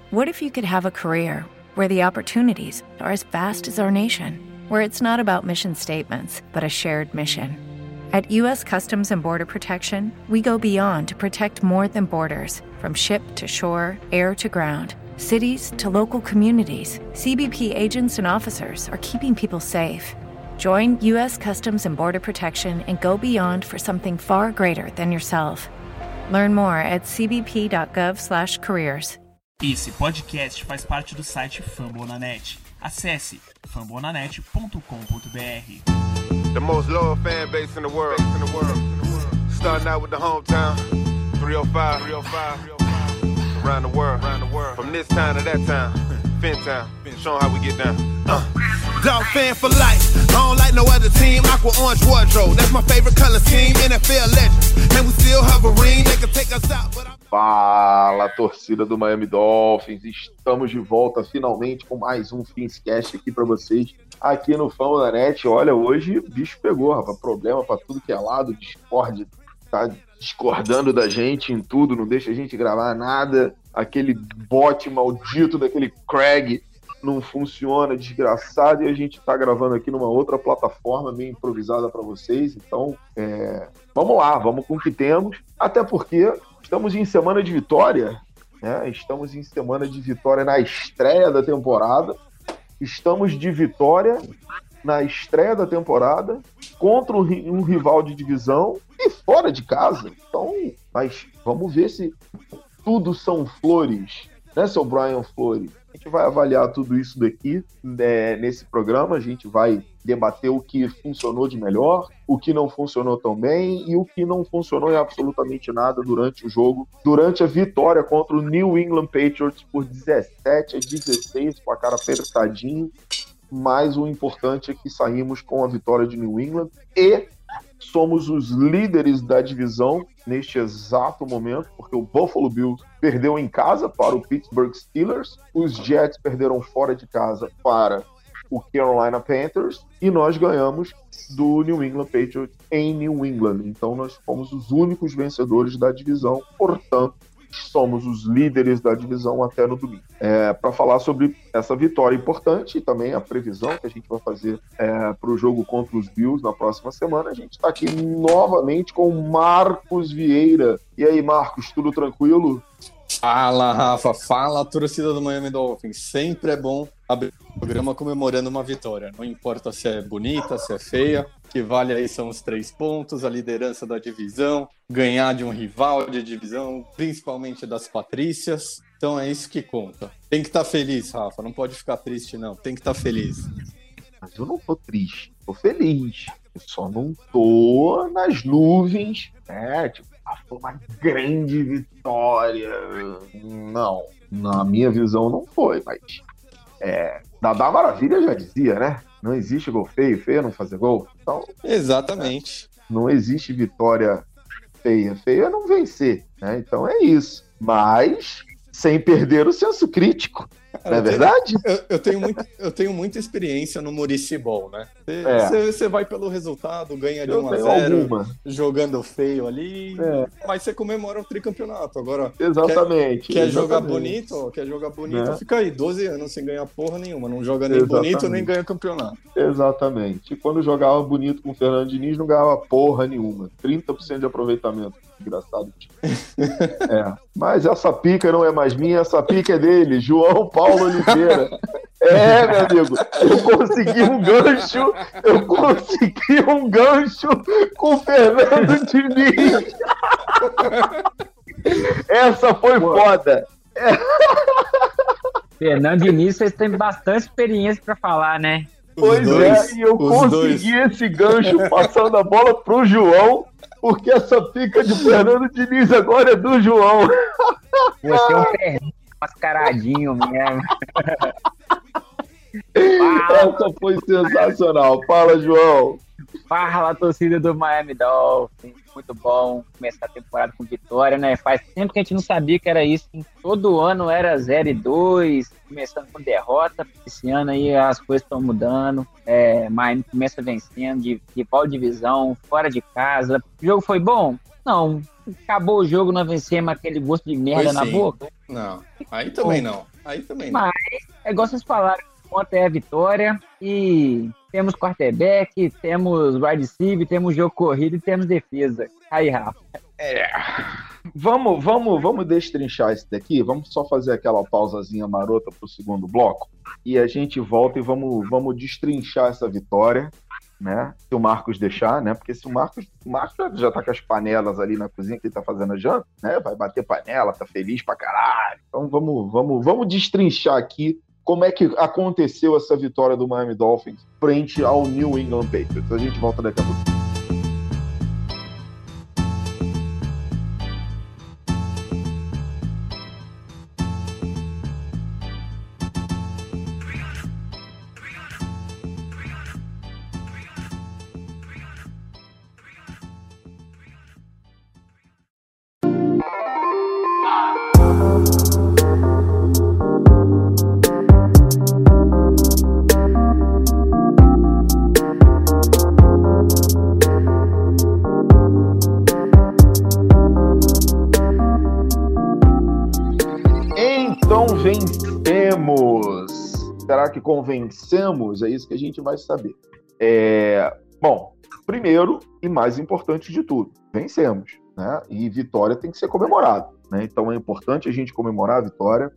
What if you could have a career where the opportunities are as vast as our nation, where it's not about mission statements, but a shared mission? At U.S. Customs and Border Protection, we go beyond to protect more than borders. From ship to shore, air to ground, cities to local communities, CBP agents and officers are keeping people safe. Join U.S. Customs and Border Protection and go beyond for something far greater than yourself. Learn more at cbp.gov/careers. Esse podcast faz parte do site Fambonanet. Acesse fambonanet.com.br. The most loyal fan base in the world. Starting out with the hometown, 305, around the world. From this town to that town, Fintown, showing how we get down. Dog fan for life, I don't like no other team. Aqua orange wardrobe, that's my favorite color scheme. NFL legends, and we still hovering. They can take us out, but Fala, torcida do Miami Dolphins, estamos de volta finalmente com mais um Finscast aqui para vocês, aqui no Fambonanet. Olha, hoje o bicho pegou, rapaz, problema para tudo que é lado, Discord tá discordando da gente em tudo, não deixa a gente gravar nada, aquele bot maldito daquele Craig não funciona, desgraçado, e a gente tá gravando aqui numa outra plataforma meio improvisada para vocês, então vamos lá, vamos com o que temos, até porque estamos em semana de vitória, né? Estamos em semana de vitória na estreia da temporada. Estamos de vitória na estreia da temporada contra um rival de divisão e fora de casa. Então, mas vamos ver se tudo são flores, né, seu Brian Flores? A gente vai avaliar tudo isso daqui nesse programa. A gente vai debater o que funcionou de melhor, o que não funcionou tão bem e o que não funcionou em absolutamente nada durante o jogo, durante a vitória contra o New England Patriots por 17-16, com a cara apertadinho. Mas o importante é que saímos com a vitória de New England e somos os líderes da divisão neste exato momento, porque o Buffalo Bills perdeu em casa para o Pittsburgh Steelers, os Jets perderam fora de casa para o Carolina Panthers e nós ganhamos do New England Patriots em New England. Então nós fomos os únicos vencedores da divisão, portanto somos os líderes da divisão até no domingo. Para falar sobre essa vitória importante e também a previsão que a gente vai fazer para o jogo contra os Bills na próxima semana, a gente está aqui novamente com o Marcos Vieira. E aí, Marcos, tudo tranquilo? Fala, Rafa. Fala, torcida do Miami Dolphins. Sempre é bom abrir o programa comemorando uma vitória. Não importa se é bonita, se é feia. O que vale aí são os 3 pontos, a liderança da divisão, ganhar de um rival de divisão, principalmente das Patrícias. Então é isso que conta. Tem que estar feliz, Rafa. Não pode ficar triste, não. Tem que estar feliz. Mas eu não tô triste. Tô feliz. Eu só não tô nas nuvens, né? Tipo, foi uma grande vitória. Não. Na minha visão não foi, mas Dadá Maravilha já dizia, né? Não existe gol feio, feio não fazer gol. Então, exatamente. Não existe vitória feia, feia é não vencer, né? Então é isso. Mas sem perder o senso crítico, não é verdade? Eu tenho muita experiência no Muricy Ball, né? Você vai pelo resultado, ganha de 1-0, jogando feio ali, mas você comemora o tricampeonato. Agora, exatamente. Quer jogar bonito? Fica aí 12 anos sem ganhar porra nenhuma. Não joga nem bonito, nem ganha campeonato. Exatamente. E quando jogava bonito com o Fernando Diniz, não ganhava porra nenhuma. 30% de aproveitamento. Engraçado. Mas essa pica não é mais minha, essa pica é dele, João Paulo Oliveira. Meu amigo, eu consegui um gancho com o Fernando Diniz. Essa foi foda. Fernando Diniz, vocês têm bastante experiência para falar, né? E eu consegui esse gancho passando a bola pro João, porque essa pica de Fernando Diniz agora é do João. Você é um perninho mascaradinho mesmo. Essa foi sensacional. Fala, João. Fala, torcida do Miami Dolphins. Muito bom começar a temporada com vitória, né? Faz tempo que a gente não sabia que era isso. Todo ano era 0-2, começando com derrota. Esse ano aí as coisas estão mudando. Miami começa vencendo de rival de divisão, fora de casa. O jogo foi bom? Não. Acabou o jogo, nós vencemos aquele gosto de merda na boca? Não, aí também não. Aí também. Mas, é igual vocês falaram, ontem é a vitória e temos quarterback, temos wide receiver, temos jogo corrido e temos defesa. Aí, Rafa. Vamos destrinchar isso daqui, vamos só fazer aquela pausazinha marota pro segundo bloco e a gente volta e vamos destrinchar essa vitória, né? Se o Marcos deixar, né? Porque se o Marcos já tá com as panelas ali na cozinha que ele tá fazendo a janta, né? Vai bater panela, tá feliz pra caralho. Então vamos destrinchar aqui como é que aconteceu essa vitória do Miami Dolphins frente ao New England Patriots. A gente volta daqui a pouco. Será que convencemos? É isso que a gente vai saber. Bom, primeiro e mais importante de tudo, vencemos, né? E vitória tem que ser comemorada, né? Então é importante a gente comemorar a vitória.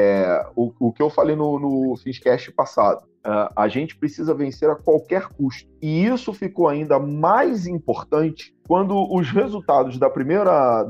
O que eu falei no Finscast passado, a gente precisa vencer a qualquer custo. E isso ficou ainda mais importante quando os resultados da primeira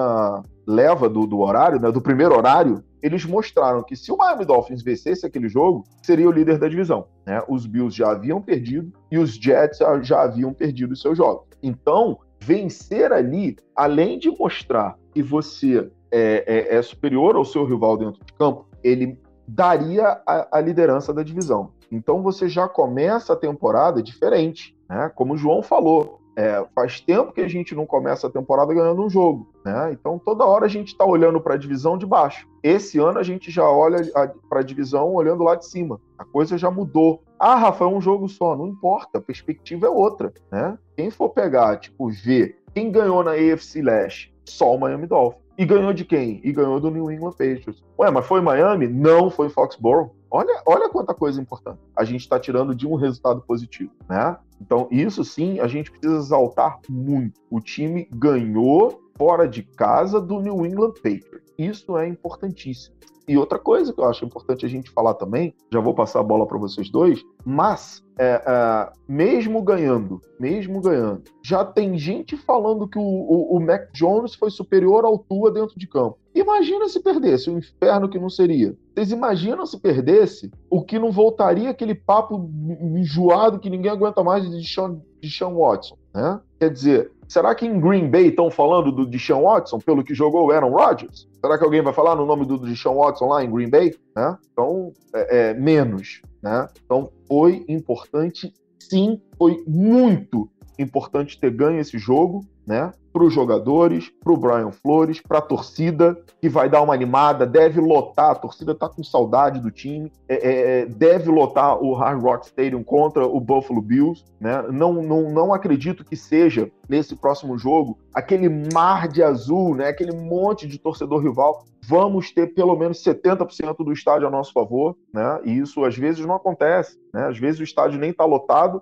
leva do horário, né, do primeiro horário, eles mostraram que se o Miami Dolphins vencesse aquele jogo, seria o líder da divisão, né? Os Bills já haviam perdido e os Jets já haviam perdido os seus jogos. Então, vencer ali, além de mostrar que você é superior ao seu rival dentro de campo, ele daria a liderança da divisão. Então, você já começa a temporada diferente, né? Como o João falou, faz tempo que a gente não começa a temporada ganhando um jogo, né? Então toda hora a gente está olhando para a divisão de baixo. Esse ano a gente já olha para a divisão olhando lá de cima. A coisa já mudou. Rafa, é um jogo só. Não importa, a perspectiva é outra, né? Quem for pegar, ver quem ganhou na AFC Leste, só o Miami Dolphins. E ganhou de quem? E ganhou do New England Patriots. Ué, mas foi Miami? Não, foi Foxborough. Olha quanta coisa importante a gente está tirando de um resultado positivo, né? Então, isso sim, a gente precisa exaltar muito. O time ganhou fora de casa do New England Patriots. Isso é importantíssimo. E outra coisa que eu acho importante a gente falar também, já vou passar a bola para vocês dois, mas mesmo ganhando, já tem gente falando que o Mac Jones foi superior ao Tua dentro de campo. Imagina se perdesse, o inferno que não seria. Vocês imaginam se perdesse, o que não voltaria aquele papo enjoado que ninguém aguenta mais de Deshaun Watson, né? Quer dizer, será que em Green Bay estão falando do Deshaun Watson pelo que jogou o Aaron Rodgers? Será que alguém vai falar no nome do Deshaun Watson lá em Green Bay? Né? Então, menos, né? Então, foi importante, sim, foi muito importante ter ganho esse jogo, né? Para os jogadores, para o Brian Flores, para a torcida, que vai dar uma animada, deve lotar, a torcida está com saudade do time, deve lotar o Hard Rock Stadium contra o Buffalo Bills, né? Não acredito que seja, nesse próximo jogo, aquele mar de azul, né? Aquele monte de torcedor rival. Vamos ter pelo menos 70% do estádio a nosso favor, né? E isso às vezes não acontece, né? Às vezes o estádio nem está lotado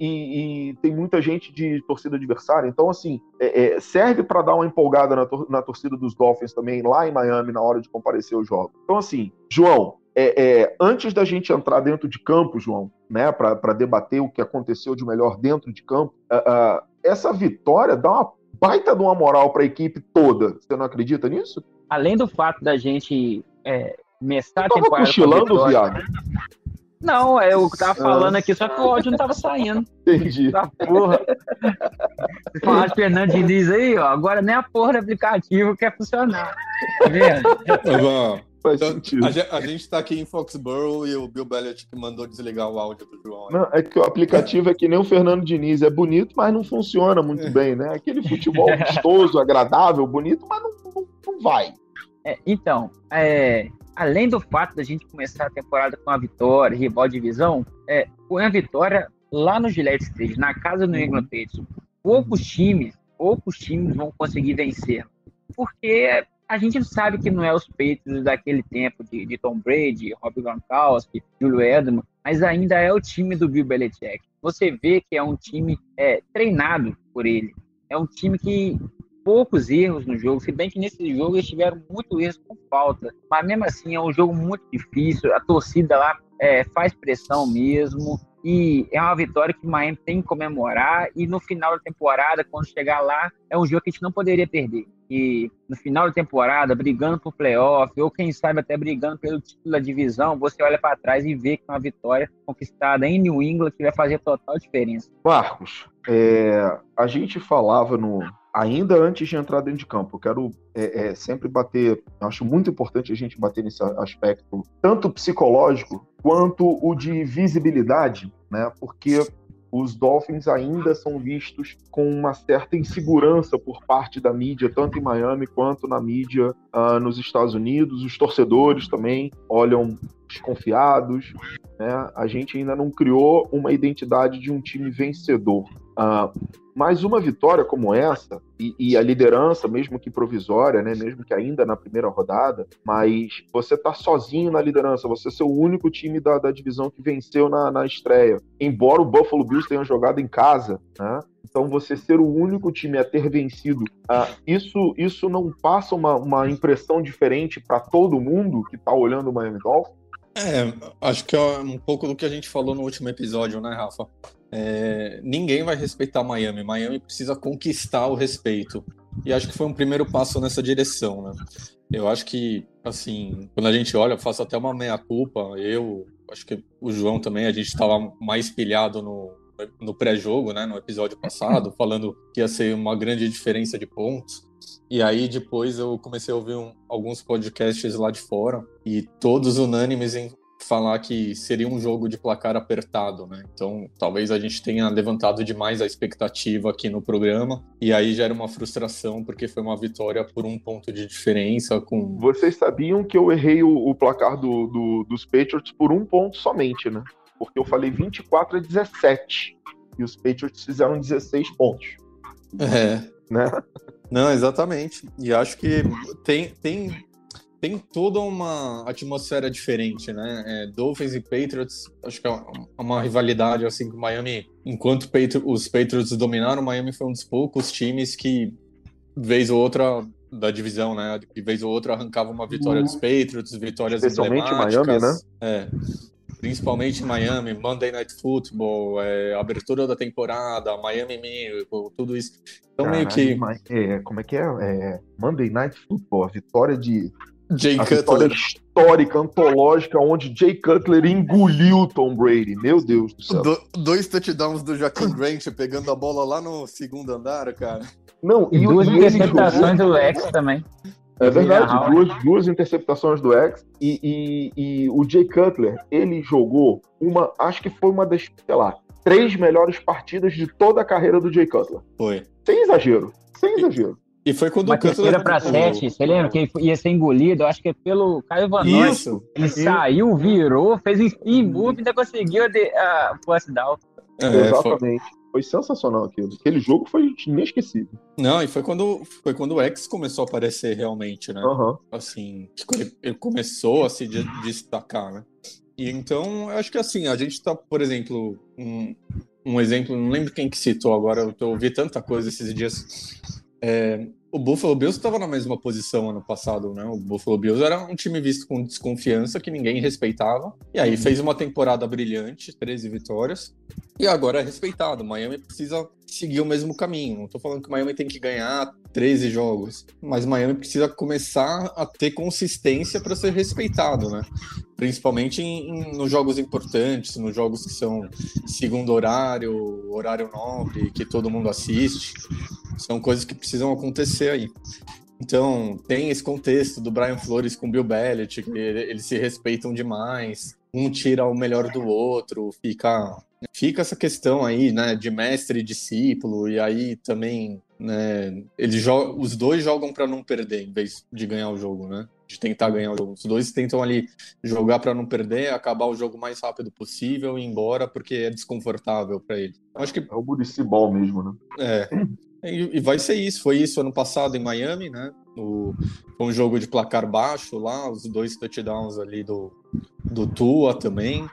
e tem muita gente de torcida adversária. Então, assim, serve para dar uma empolgada na torcida dos Dolphins também, lá em Miami, na hora de comparecer aos jogos. Então, assim, João, antes da gente entrar dentro de campo, João, né, para debater o que aconteceu de melhor dentro de campo, essa vitória dá uma baita de uma moral para a equipe toda. Você não acredita nisso? Além do fato da gente começar a temporada... Tava cochilando, viado? Não, eu tava falando aqui, só que o áudio não tava saindo. Entendi. Tá, porra. Você falar de Fernando Diniz aí, ó, agora nem a porra do aplicativo quer funcionar. Tá vendo? Faz sentido. A gente tá aqui em Foxborough e o Bill Belichick mandou desligar o áudio do João. Não, é que o aplicativo é que nem o Fernando Diniz, é bonito, mas não funciona muito bem, né? Aquele futebol vistoso, agradável, bonito, mas não vai. Então, além do fato da gente começar a temporada com uma vitória, rival de divisão, foi uma vitória lá no Gillette Stadium, na casa do New England Patriots. Poucos times vão conseguir vencer, porque a gente sabe que não é os Patriots daquele tempo de Tom Brady, Rob Gronkowski, Julio Edelman, mas ainda é o time do Bill Belichick. Você vê que é um time treinado por ele. É um time que poucos erros no jogo, se bem que nesse jogo eles tiveram muito erros com falta, mas mesmo assim é um jogo muito difícil, a torcida lá faz pressão mesmo, e é uma vitória que o Miami tem que comemorar, e no final da temporada, quando chegar lá, é um jogo que a gente não poderia perder. E no final da temporada, brigando por playoff, ou quem sabe até brigando pelo título da divisão, você olha para trás e vê que é uma vitória conquistada em New England que vai fazer total diferença. Marcos, a gente falava ainda antes de entrar dentro de campo, eu quero sempre bater, acho muito importante a gente bater nesse aspecto, tanto psicológico quanto o de visibilidade, né? Porque os Dolphins ainda são vistos com uma certa insegurança por parte da mídia, tanto em Miami quanto na mídia nos Estados Unidos. Os torcedores também olham desconfiados, né? A gente ainda não criou uma identidade de um time vencedor. Mas uma vitória como essa, e a liderança, mesmo que provisória, né, mesmo que ainda na primeira rodada, mas você tá sozinho na liderança, você ser o único time da divisão que venceu na estreia. Embora o Buffalo Bills tenha jogado em casa, né? Então você ser o único time a ter vencido, isso não passa uma impressão diferente para todo mundo que tá olhando o Miami Dolphins? Acho que é um pouco do que a gente falou no último episódio, né, Rafa? Ninguém vai respeitar Miami. Miami precisa conquistar o respeito. E acho que foi um primeiro passo nessa direção, né? Eu acho que, assim, quando a gente olha, eu faço até uma meia-culpa. Acho que o João também, a gente estava mais pilhado no pré-jogo, né, no episódio passado, falando que ia ser uma grande diferença de pontos. E aí depois eu comecei a ouvir alguns podcasts lá de fora e todos unânimes em falar que seria um jogo de placar apertado, né? Então talvez a gente tenha levantado demais a expectativa aqui no programa e aí gera uma frustração porque foi uma vitória por 1 ponto de diferença. Vocês sabiam que eu errei o placar dos Patriots por 1 ponto somente, né? Porque eu falei 24-17 e os Patriots fizeram 16 pontos. Né? Não, exatamente. E acho que tem toda uma atmosfera diferente, né? Dolphins e Patriots, acho que é uma rivalidade assim que o Miami, enquanto os Patriots dominaram, o Miami foi um dos poucos times que, vez ou outra da divisão, né? Que vez ou outra arrancava uma vitória dos Patriots, vitórias especialmente emblemáticas. Miami, né? Principalmente em Miami, Monday Night Football, abertura da temporada, Miami Miracle, tudo isso. Então meio que... como é que é? Monday Night Football, a vitória de... Jay Cutler. Vitória histórica, antológica, onde Jay Cutler engoliu Tom Brady. Meu Deus do céu. 2 touchdowns do Jaquim Grant pegando a bola lá no 2º andar, cara. Não, e 2 interceptações do X também. É verdade, duas interceptações do X e o Jay Cutler, ele jogou acho que foi uma das, 3 melhores partidas de toda a carreira do Jay Cutler. Foi. Sem exagero. E foi quando uma terceira para 7, você lembra que ele ia ser engolido? Eu acho que é pelo Caio Van Noy. Ele saiu, virou, fez um spin move e ainda conseguiu a first down. Exatamente. Foi sensacional aquilo. Aquele jogo foi inesquecível. Não, e foi quando o X começou a aparecer realmente, né? Uhum. Assim, ele começou a se destacar, né? E então, eu acho que assim, a gente tá, por exemplo, um exemplo, não lembro quem que citou agora, eu ouvi tanta coisa esses dias. O Buffalo Bills estava na mesma posição ano passado, né? O Buffalo Bills era um time visto com desconfiança, que ninguém respeitava. E aí fez uma temporada brilhante, 13 vitórias. E agora é respeitado. Miami precisa seguir o mesmo caminho. Não tô falando que o Miami tem que ganhar 13 jogos. Mas Miami precisa começar a ter consistência para ser respeitado, né? Principalmente nos jogos importantes, nos jogos que são segundo horário nobre, que todo mundo assiste. São coisas que precisam acontecer aí. Então, tem esse contexto do Brian Flores com o Bill Belichick, que eles se respeitam demais, um tira o melhor do outro, fica essa questão aí, né, de mestre e discípulo, e aí também, né, os dois jogam para não perder, em vez de ganhar o jogo, né, de tentar ganhar o jogo. Os dois tentam ali jogar para não perder, acabar o jogo o mais rápido possível e ir embora, porque é desconfortável para ele. Acho que é o Muricy Ball mesmo, né? E vai ser isso. Foi isso ano passado em Miami, né? Foi um jogo de placar baixo lá, os 2 touchdowns ali do Tua também.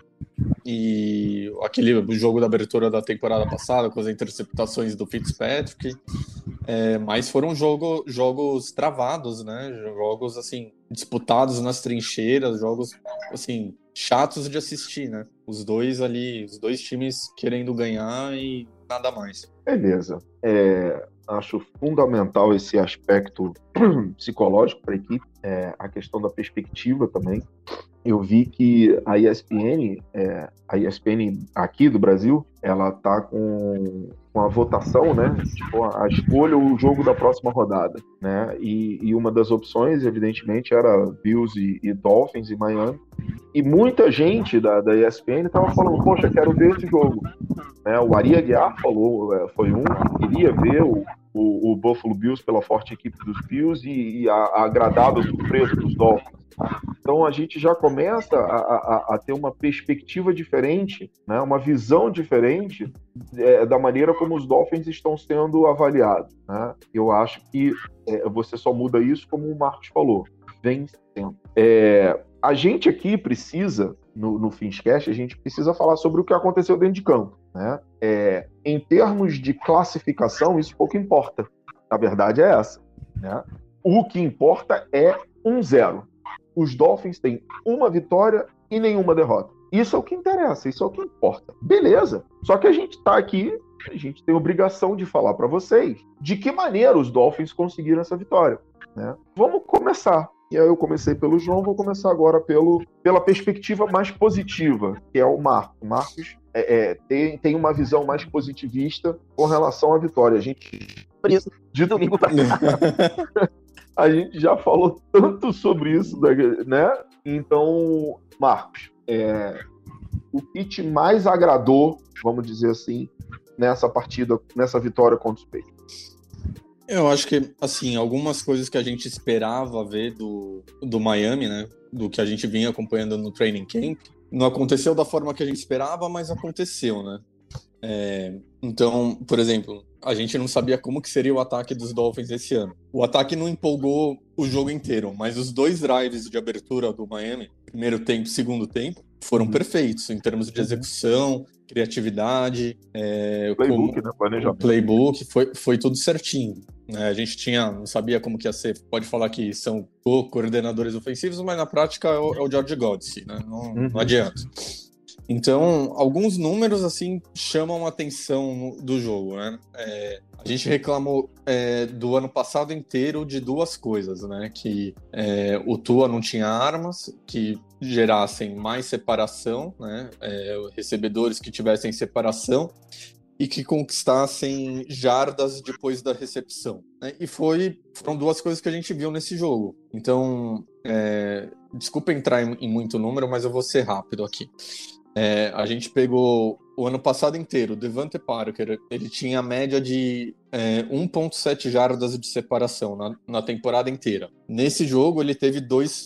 E o jogo da abertura da temporada passada, com as interceptações do Fitzpatrick. Mas foram jogos travados, né? Jogos, assim, disputados nas trincheiras, jogos, assim, chatos de assistir, né? Os dois times querendo ganhar e nada mais. Beleza. Acho fundamental esse aspecto psicológico para a equipe, a questão da perspectiva também. Eu vi que a ESPN aqui do Brasil, ela tá com a votação, né? Tipo, a escolha, o jogo da próxima rodada, né? E uma das opções, evidentemente, era Bills e Dolphins e Miami. E muita gente da ESPN estava falando, poxa, quero ver esse jogo. Né? O Ari Aguiar foi um que queria ver o Buffalo Bills pela forte equipe dos Bills e a agradável surpresa dos Dolphins. Então a gente já começa a ter uma perspectiva diferente, né? Uma visão diferente da maneira como os Dolphins estão sendo avaliados. Né? Eu acho que você só muda isso, como o Marcos falou, vencendo. A gente aqui precisa, no Finscast, a gente precisa falar sobre o que aconteceu dentro de campo. Né? Em termos de classificação, isso pouco importa. A verdade é essa. Né? O que importa é 1-0. Os Dolphins têm uma vitória e nenhuma derrota. Isso é o que interessa, isso é o que importa. Beleza. Só que a gente está aqui, a gente tem a obrigação de falar para vocês de que maneira os Dolphins conseguiram essa vitória. Né? Vamos começar. E aí eu comecei pelo João, vou começar agora pela perspectiva mais positiva, que é o Marcos. O Marcos tem uma visão mais positivista com relação à vitória. A gente de domingo para cá. A gente já falou tanto sobre isso, né? Então, Marcos, o que te mais agradou, vamos dizer assim, nessa partida, nessa vitória contra os Patriots? Eu acho que, assim, algumas coisas que a gente esperava ver do Miami, né? Do que a gente vinha acompanhando no training camp, não aconteceu da forma que a gente esperava, mas aconteceu, né? Então, por exemplo, a gente não sabia como que seria o ataque dos Dolphins esse ano. O ataque não empolgou o jogo inteiro, mas os 2 drives de abertura do Miami, primeiro tempo e segundo tempo, foram perfeitos em termos de execução, criatividade, playbook, né? Planejamento. O playbook, foi tudo certinho. Né? A gente não sabia como que ia ser. Pode falar que são coordenadores ofensivos, mas na prática é o George Godsey, né? Não adianta. Então, alguns números, assim, chamam a atenção do jogo, né? A gente reclamou do ano passado inteiro de 2 coisas, né? Que o Tua não tinha armas que gerassem mais separação, né? Recebedores que tivessem separação e que conquistassem jardas depois da recepção. Né? E foram 2 coisas que a gente viu nesse jogo. Então, desculpa entrar em muito número, mas eu vou ser rápido aqui. A gente pegou o ano passado inteiro, o Devante Parker, ele tinha a média de 1.7 jardas de separação na temporada inteira. Nesse jogo ele teve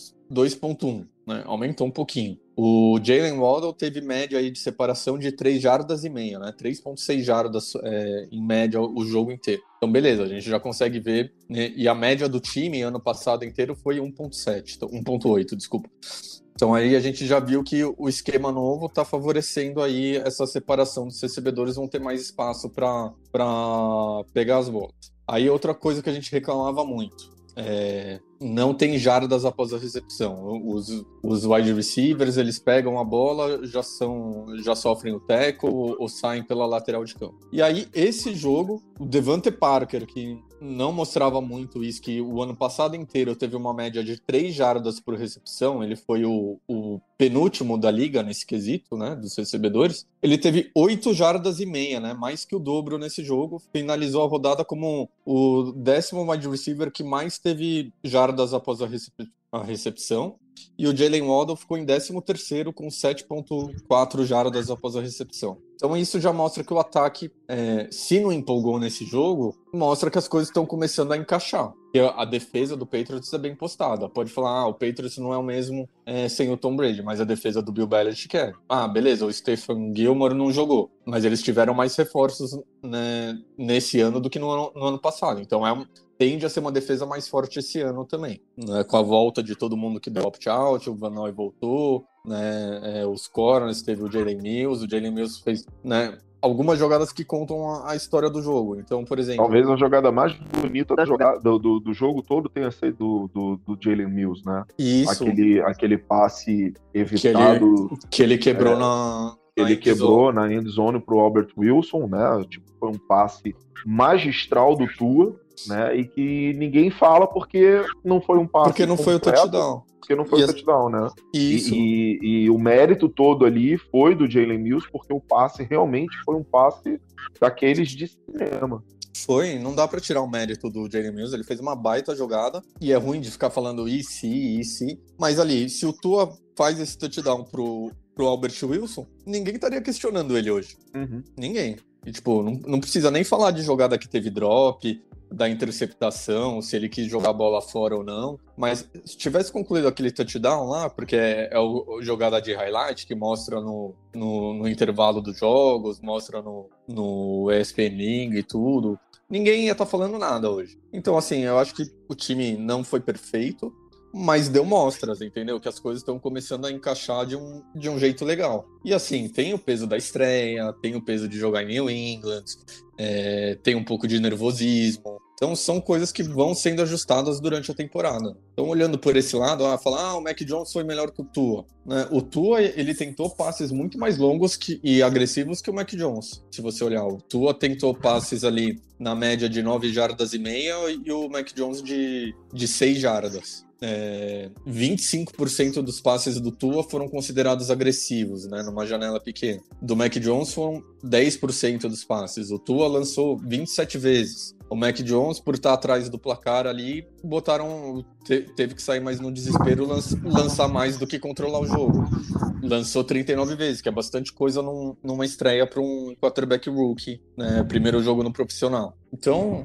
2.1, né? Aumentou um pouquinho. O Jalen Waddle teve média aí de separação de 3,5 jardas, né? 3.6 jardas em média o jogo inteiro. Então beleza, a gente já consegue ver, né? E a média do time ano passado inteiro foi 1.8, desculpa. Então aí a gente já viu que o esquema novo está favorecendo aí essa separação dos recebedores, vão ter mais espaço para pegar as bolas. Aí outra coisa que a gente reclamava muito, não tem jardas após a recepção. Os wide receivers, eles pegam a bola, já sofrem o tackle ou saem pela lateral de campo. E aí esse jogo, o Devante Parker, que não mostrava muito isso, que o ano passado inteiro teve uma média de 3 jardas por recepção, ele foi o penúltimo da liga nesse quesito, né, dos recebedores, ele teve 8,5 jardas, né, mais que o dobro nesse jogo, finalizou a rodada como o 10º wide receiver que mais teve jardas após a recepção, e o Jalen Waddle ficou em 13º com 7.4 jardas após a recepção. Então isso já mostra que o ataque, se não empolgou nesse jogo, mostra que as coisas estão começando a encaixar. Porque a defesa do Patriots é bem postada. Pode falar, o Patriots não é o mesmo sem o Tom Brady, mas a defesa do Bill Belichick é. Beleza, o Stephen Gilmore não jogou, mas eles tiveram mais reforços, né, nesse ano do que no ano passado. Então tende a ser uma defesa mais forte esse ano também, né? Com a volta de todo mundo que deu opt-out, o Van Noy voltou, né? Os corners, teve o Jalen Mills fez, né, algumas jogadas que contam a história do jogo. Então, por exemplo... Talvez a jogada mais bonita do jogo todo tenha sido do Jalen Mills, né? Isso. Aquele passe evitado... Que ele quebrou na quebrou na end zone pro Albert Wilson, né? Tipo, foi um passe magistral do Tua, né? E que ninguém fala porque não foi um passe porque não completo, foi o touchdown. Porque não foi o touchdown, né? Isso. E o mérito todo ali foi do Jalen Mills, porque o passe realmente foi um passe daqueles de cinema. Foi, não dá pra tirar o mérito do Jalen Mills, ele fez uma baita jogada, e é ruim de ficar falando e se, mas ali, se o Tua faz esse touchdown pro Albert Wilson, ninguém estaria questionando ele hoje. Uhum. Ninguém. E, tipo, não precisa nem falar de jogada que teve drop, da interceptação, se ele quis jogar a bola fora ou não, mas se tivesse concluído aquele touchdown lá, porque é a jogada de highlight que mostra no intervalo dos jogos, mostra no ESPN Link e tudo, ninguém ia estar falando nada hoje. Então, assim, eu acho que o time não foi perfeito, mas deu mostras, entendeu? Que as coisas estão começando a encaixar de um jeito legal. E assim, tem o peso da estreia, tem o peso de jogar em New England, tem um pouco de nervosismo. Então são coisas que vão sendo ajustadas durante a temporada. Então olhando por esse lado, falar, o Mac Jones foi melhor que o Tua. Né? O Tua, ele tentou passes muito mais longos e agressivos que o Mac Jones. Se você olhar, o Tua tentou passes ali na média de 9,5 jardas e o Mac Jones de 6 jardas. 25% dos passes do Tua foram considerados agressivos, né, numa janela pequena. Do Mac Jones foram 10% dos passes. O Tua lançou 27 vezes. O Mac Jones, por estar atrás do placar ali, teve que sair mais no desespero, lançar mais do que controlar o jogo. Lançou 39 vezes, que é bastante coisa numa estreia para um quarterback rookie, né, primeiro jogo no profissional. Então,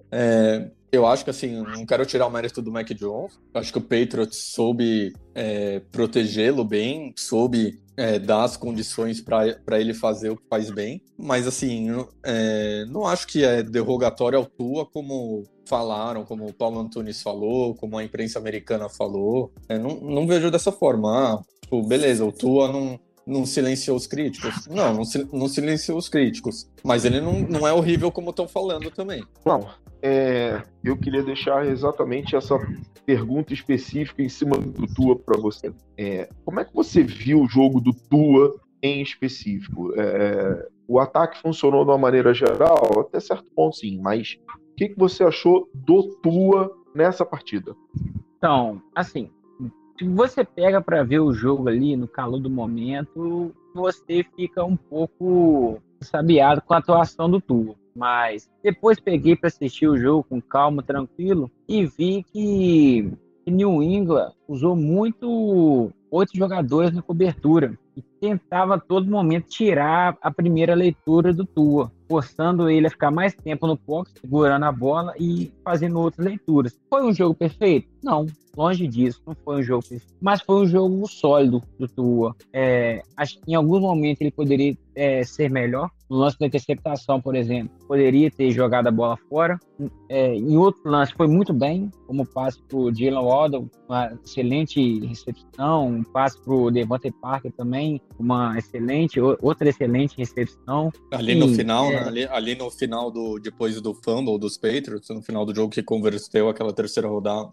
eu acho que, assim, não quero tirar o mérito do Mac Jones. Acho que o Patriots soube protegê-lo bem, soube dar as condições para ele fazer o que faz bem. Mas, assim, não acho que é derrogatório ao Tua, como falaram, como o Paulo Antunes falou, como a imprensa americana falou. Não vejo dessa forma. Tipo, beleza, o Tua não silenciou os críticos. Não silenciou os críticos. Mas ele não é horrível como estão falando também. Não. Eu queria deixar exatamente essa pergunta específica em cima do Tua para você. Como é que você viu o jogo do Tua em específico? O ataque funcionou de uma maneira geral? Até certo ponto, sim. Mas o que você achou do Tua nessa partida? Então, assim, se você pega para ver o jogo ali no calor do momento, você fica um pouco sabiado com a atuação do Tua. Mas depois peguei para assistir o jogo com calma, tranquilo, e vi que New England usou muito 8 jogadores na cobertura e tentava a todo momento tirar a primeira leitura do Tua, forçando ele a ficar mais tempo no pocket, segurando a bola e fazendo outras leituras. Foi um jogo perfeito? Não, longe disso, não foi um jogo perfeito, mas foi um jogo sólido do Tua. Acho que em alguns momentos ele poderia ser melhor. No lance da interceptação, por exemplo, poderia ter jogado a bola fora. Em outro lance foi muito bem, como o passe para o Jalen Waddle, uma excelente recepção, um passe para o Devontae Parker também, outra excelente recepção. Ali no final, né? Ali no final depois do fumble dos Patriots, no final do jogo que converteu aquela terceira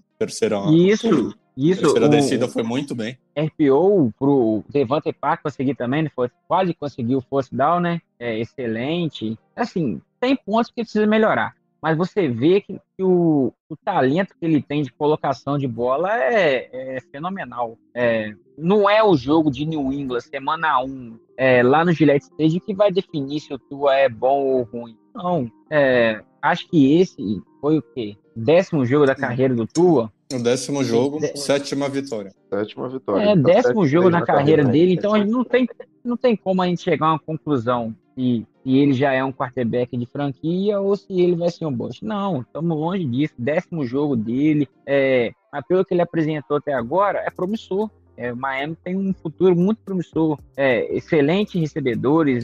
descida foi muito bem. RPO pro Devontae Parker conseguir também, quase conseguiu o first down, né? Excelente. Assim, tem pontos que precisa melhorar, mas você vê que o talento que ele tem de colocação de bola é fenomenal. Não é o jogo de New England, semana 1, lá no Gillette Stadium, que vai definir se o Tua é bom ou ruim. Não. Acho que esse foi o quê? 10º jogo da carreira do Tua. O 10º jogo, 7ª vitória. 7ª vitória. 10º jogo na carreira dele, então a gente não tem como a gente chegar a uma conclusão se se ele já é um quarterback de franquia ou se ele vai ser um bust. Não, estamos longe disso. 10º jogo dele, mas pelo que ele apresentou até agora, é promissor. O Miami tem um futuro muito promissor. Excelentes recebedores,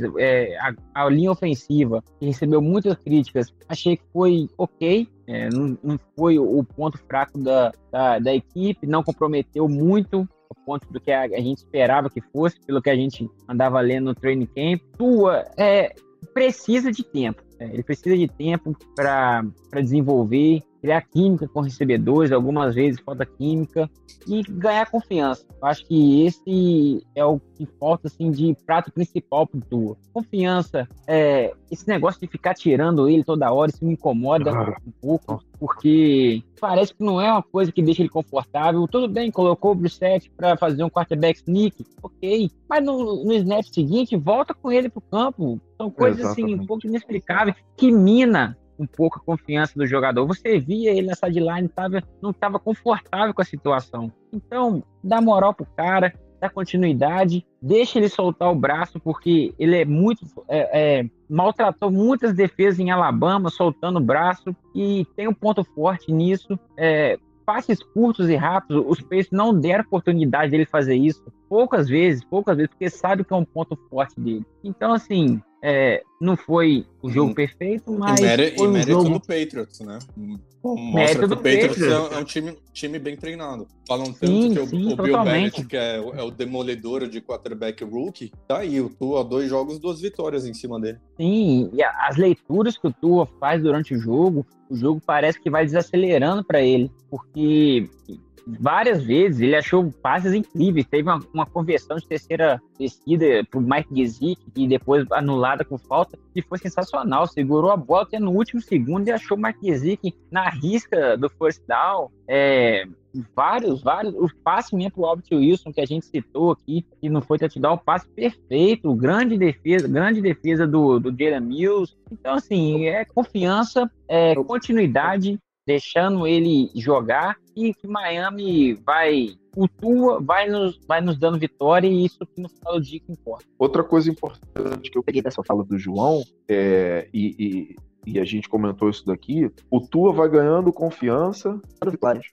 a linha ofensiva, que recebeu muitas críticas, achei que foi ok. Não foi o ponto fraco da equipe, não comprometeu muito o ponto do que a gente esperava que fosse, pelo que a gente andava lendo no training camp. Tua precisa de tempo. Ele precisa de tempo para desenvolver, criar química com recebedores, algumas vezes falta química, e ganhar confiança. Eu acho que esse é o que falta assim, de prato principal pro Tua. Confiança, esse negócio de ficar tirando ele toda hora, isso me incomoda um pouco, porque parece que não é uma coisa que deixa ele confortável. Tudo bem, colocou o Brissett para fazer um quarterback sneak, ok, mas no snap seguinte, volta com ele pro campo. São coisas assim, um pouco inexplicáveis, que mina um pouco a confiança do jogador. Você via ele na sideline, não estava confortável com a situação. Então, dá moral pro cara, dá continuidade, deixa ele soltar o braço, porque ele é muito... maltratou muitas defesas em Alabama, soltando o braço, e tem um ponto forte nisso. Passes curtos e rápidos, os Pacers não deram oportunidade dele fazer isso. Poucas vezes, porque sabe que é um ponto forte dele. Então, assim, não foi o jogo perfeito, mas foi um jogo... do Patriots, né? Mostra que o Patriots é um time bem treinado. Falam tanto que o Bill Belichick, que é o demolidor de quarterback rookie, tá aí, o Tua, 2 jogos, 2 vitórias em cima dele. Sim, e as leituras que o Tua faz durante o jogo parece que vai desacelerando para ele, porque várias vezes ele achou passes incríveis. Teve uma conversão de terceira descida pro Mike Gesicki e depois anulada com falta, que foi sensacional. Segurou a bola até no último segundo e achou o Mike Gesicki na risca do first down. Vários, o passe mesmo pro Albert Wilson, que a gente citou aqui, que não foi touchdown, o passe perfeito, grande defesa do Jalen Mills. Então, assim, confiança, continuidade, deixando ele jogar, e que Miami o Tua vai nos dando vitória, e isso que no final do dia que importa. Outra coisa importante que eu peguei dessa fala do João, e a gente comentou isso daqui, o Tua vai ganhando confiança, vitórias.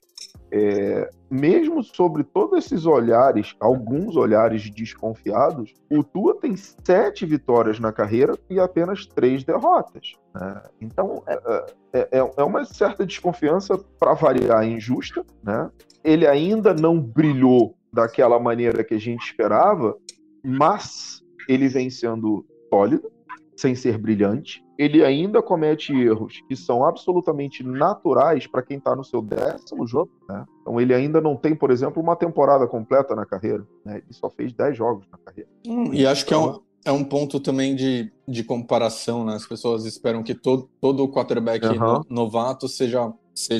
Mesmo sobre todos esses olhares, alguns olhares desconfiados, o Tua tem 7 vitórias na carreira e apenas 3 derrotas. Né? Então, é uma certa desconfiança, para variar, injusta. Né? Ele ainda não brilhou daquela maneira que a gente esperava, mas ele vem sendo sólido, sem ser brilhante. Ele ainda comete erros que são absolutamente naturais para quem está no seu 10º jogo. Né? Então ele ainda não tem, por exemplo, uma temporada completa na carreira. Né? Ele só fez 10 jogos na carreira. E acho que é um ponto também de comparação. Né? As pessoas esperam que todo quarterback novato seja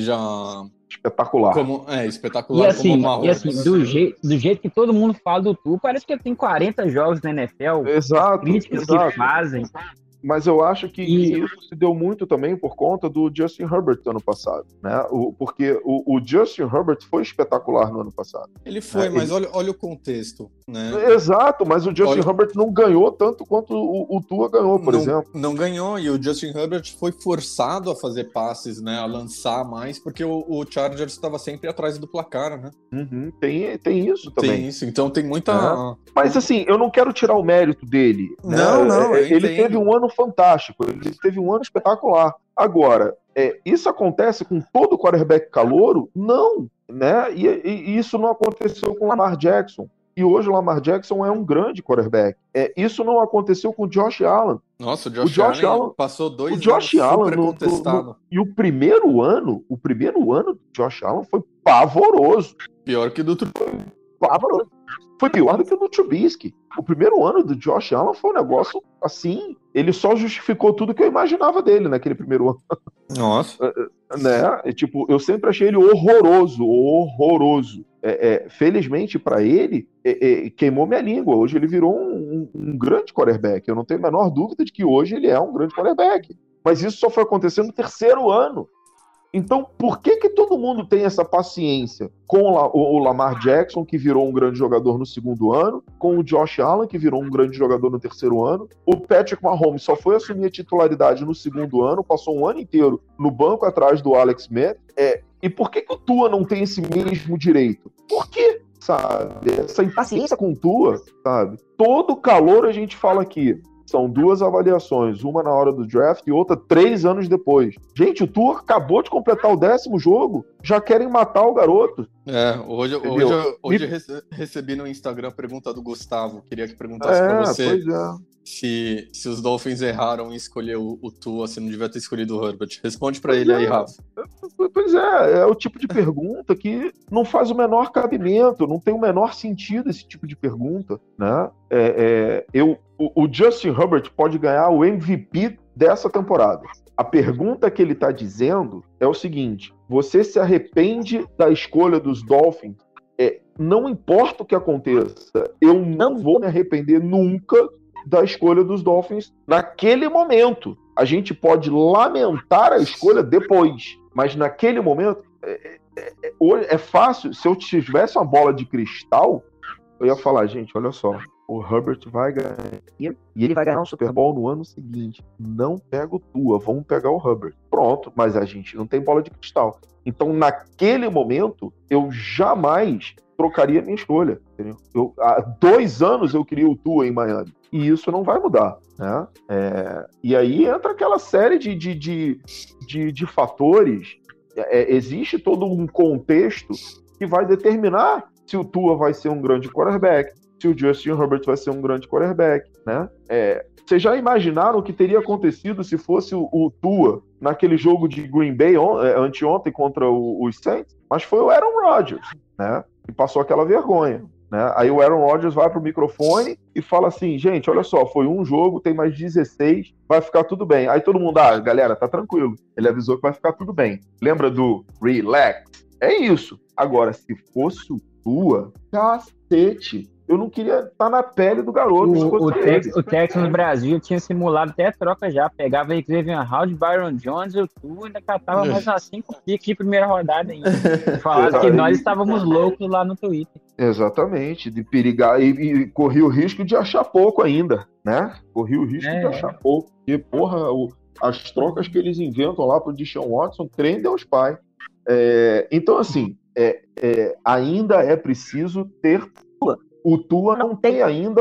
espetacular. Espetacular. E assim, como uma do jeito que todo mundo fala do Tua, parece que ele tem 40 jogos na NFL. Exato. Críticas que fazem. Mas eu acho que isso se deu muito também por conta do Justin Herbert ano passado, né? Porque o Justin Herbert foi espetacular no ano passado. Ele foi, mas olha o contexto, né? Exato, mas o Justin Herbert não ganhou tanto quanto o Tua ganhou, por exemplo. Não ganhou, e o Justin Herbert foi forçado a fazer passes, né? A lançar mais, porque o Chargers estava sempre atrás do placar, né? Uhum, tem isso também. Tem isso, então tem muita... Mas assim, eu não quero tirar o mérito dele. Né? Não, ele teve um ano fantástico, ele teve um ano espetacular. Agora, isso acontece com todo quarterback calouro? Não, né? E isso não aconteceu com o Lamar Jackson. E hoje o Lamar Jackson é um grande quarterback. Isso não aconteceu com o Josh Allen. Nossa, o Josh Allen passou 2 anos Josh Allen super contestado. E o primeiro ano do Josh Allen foi pavoroso. Pior que do Pavoroso. Foi pior do que o do Trubisky. O primeiro ano do Josh Allen foi um negócio assim. Ele só justificou tudo que eu imaginava dele naquele primeiro ano. Nossa. Né? Tipo, eu sempre achei ele horroroso. Felizmente para ele, queimou minha língua. Hoje ele virou um grande quarterback. Eu não tenho a menor dúvida de que hoje ele é um grande quarterback. Mas isso só foi acontecer no 3º ano. Então, por que todo mundo tem essa paciência com o Lamar Jackson, que virou um grande jogador no segundo ano, com o Josh Allen, que virou um grande jogador no terceiro ano? O Patrick Mahomes só foi assumir a titularidade no segundo ano, passou um ano inteiro no banco atrás do Alex Smith. E por que o Tua não tem esse mesmo direito? Por quê? Sabe? Essa impaciência com o Tua, sabe? Todo calor a gente fala aqui. São 2 avaliações, uma na hora do draft e outra 3 anos depois. Gente, o Tua acabou de completar o 10º jogo, já querem matar o garoto. Hoje recebi no Instagram a pergunta do Gustavo. Queria que perguntasse pra você se os Dolphins erraram em escolher o Tua, se não devia ter escolhido o Herbert. Responde pra ele aí, Rafa. Pois é o tipo de pergunta que não faz o menor cabimento, não tem o menor sentido esse tipo de pergunta, né? O Justin Herbert pode ganhar o MVP dessa temporada. A pergunta que ele está dizendo é o seguinte: você se arrepende da escolha dos Dolphins? Não importa o que aconteça, eu não vou me arrepender nunca da escolha dos Dolphins naquele momento. A gente pode lamentar a escolha depois, mas naquele momento é fácil. Se eu tivesse uma bola de cristal, eu ia falar, gente, olha só, o Herbert vai ganhar e ele vai ganhar um Super Bowl no ano seguinte. Não pega o Tua, vamos pegar o Herbert. Pronto, mas a gente não tem bola de cristal. Então, naquele momento, eu jamais trocaria minha escolha. Entendeu? Há 2 anos eu queria o Tua em Miami. E isso não vai mudar, né? E aí entra aquela série de fatores. Existe todo um contexto que vai determinar se o Tua vai ser um grande quarterback, se o Justin Herbert vai ser um grande quarterback, né? Vocês já imaginaram o que teria acontecido se fosse o Tua naquele jogo de Green Bay anteontem contra os Saints? Mas foi o Aaron Rodgers, né? Que passou aquela vergonha, né? Aí o Aaron Rodgers vai pro microfone e fala assim, gente, olha só, foi um jogo, tem mais 16, vai ficar tudo bem. Aí todo mundo, galera, tá tranquilo. Ele avisou que vai ficar tudo bem. Lembra do relax? É isso. Agora, se fosse o Tua, cacete, eu não queria estar na pele do garoto. O Texans no Brasil tinha simulado até a troca já. Pegava Xavier Howard, Byron Jones, o Tua ainda catava mais umas 5 picks de primeira rodada ainda. Falaram que nós estávamos loucos lá no Twitter. Exatamente, de perigar e corria o risco de achar pouco ainda, né? Corria o risco de achar pouco. Porque, porra, as trocas que eles inventam lá pro Deshaun Watson, trem Deus Pai. Então, assim, ainda é preciso ter Tua. O Tua não tem ainda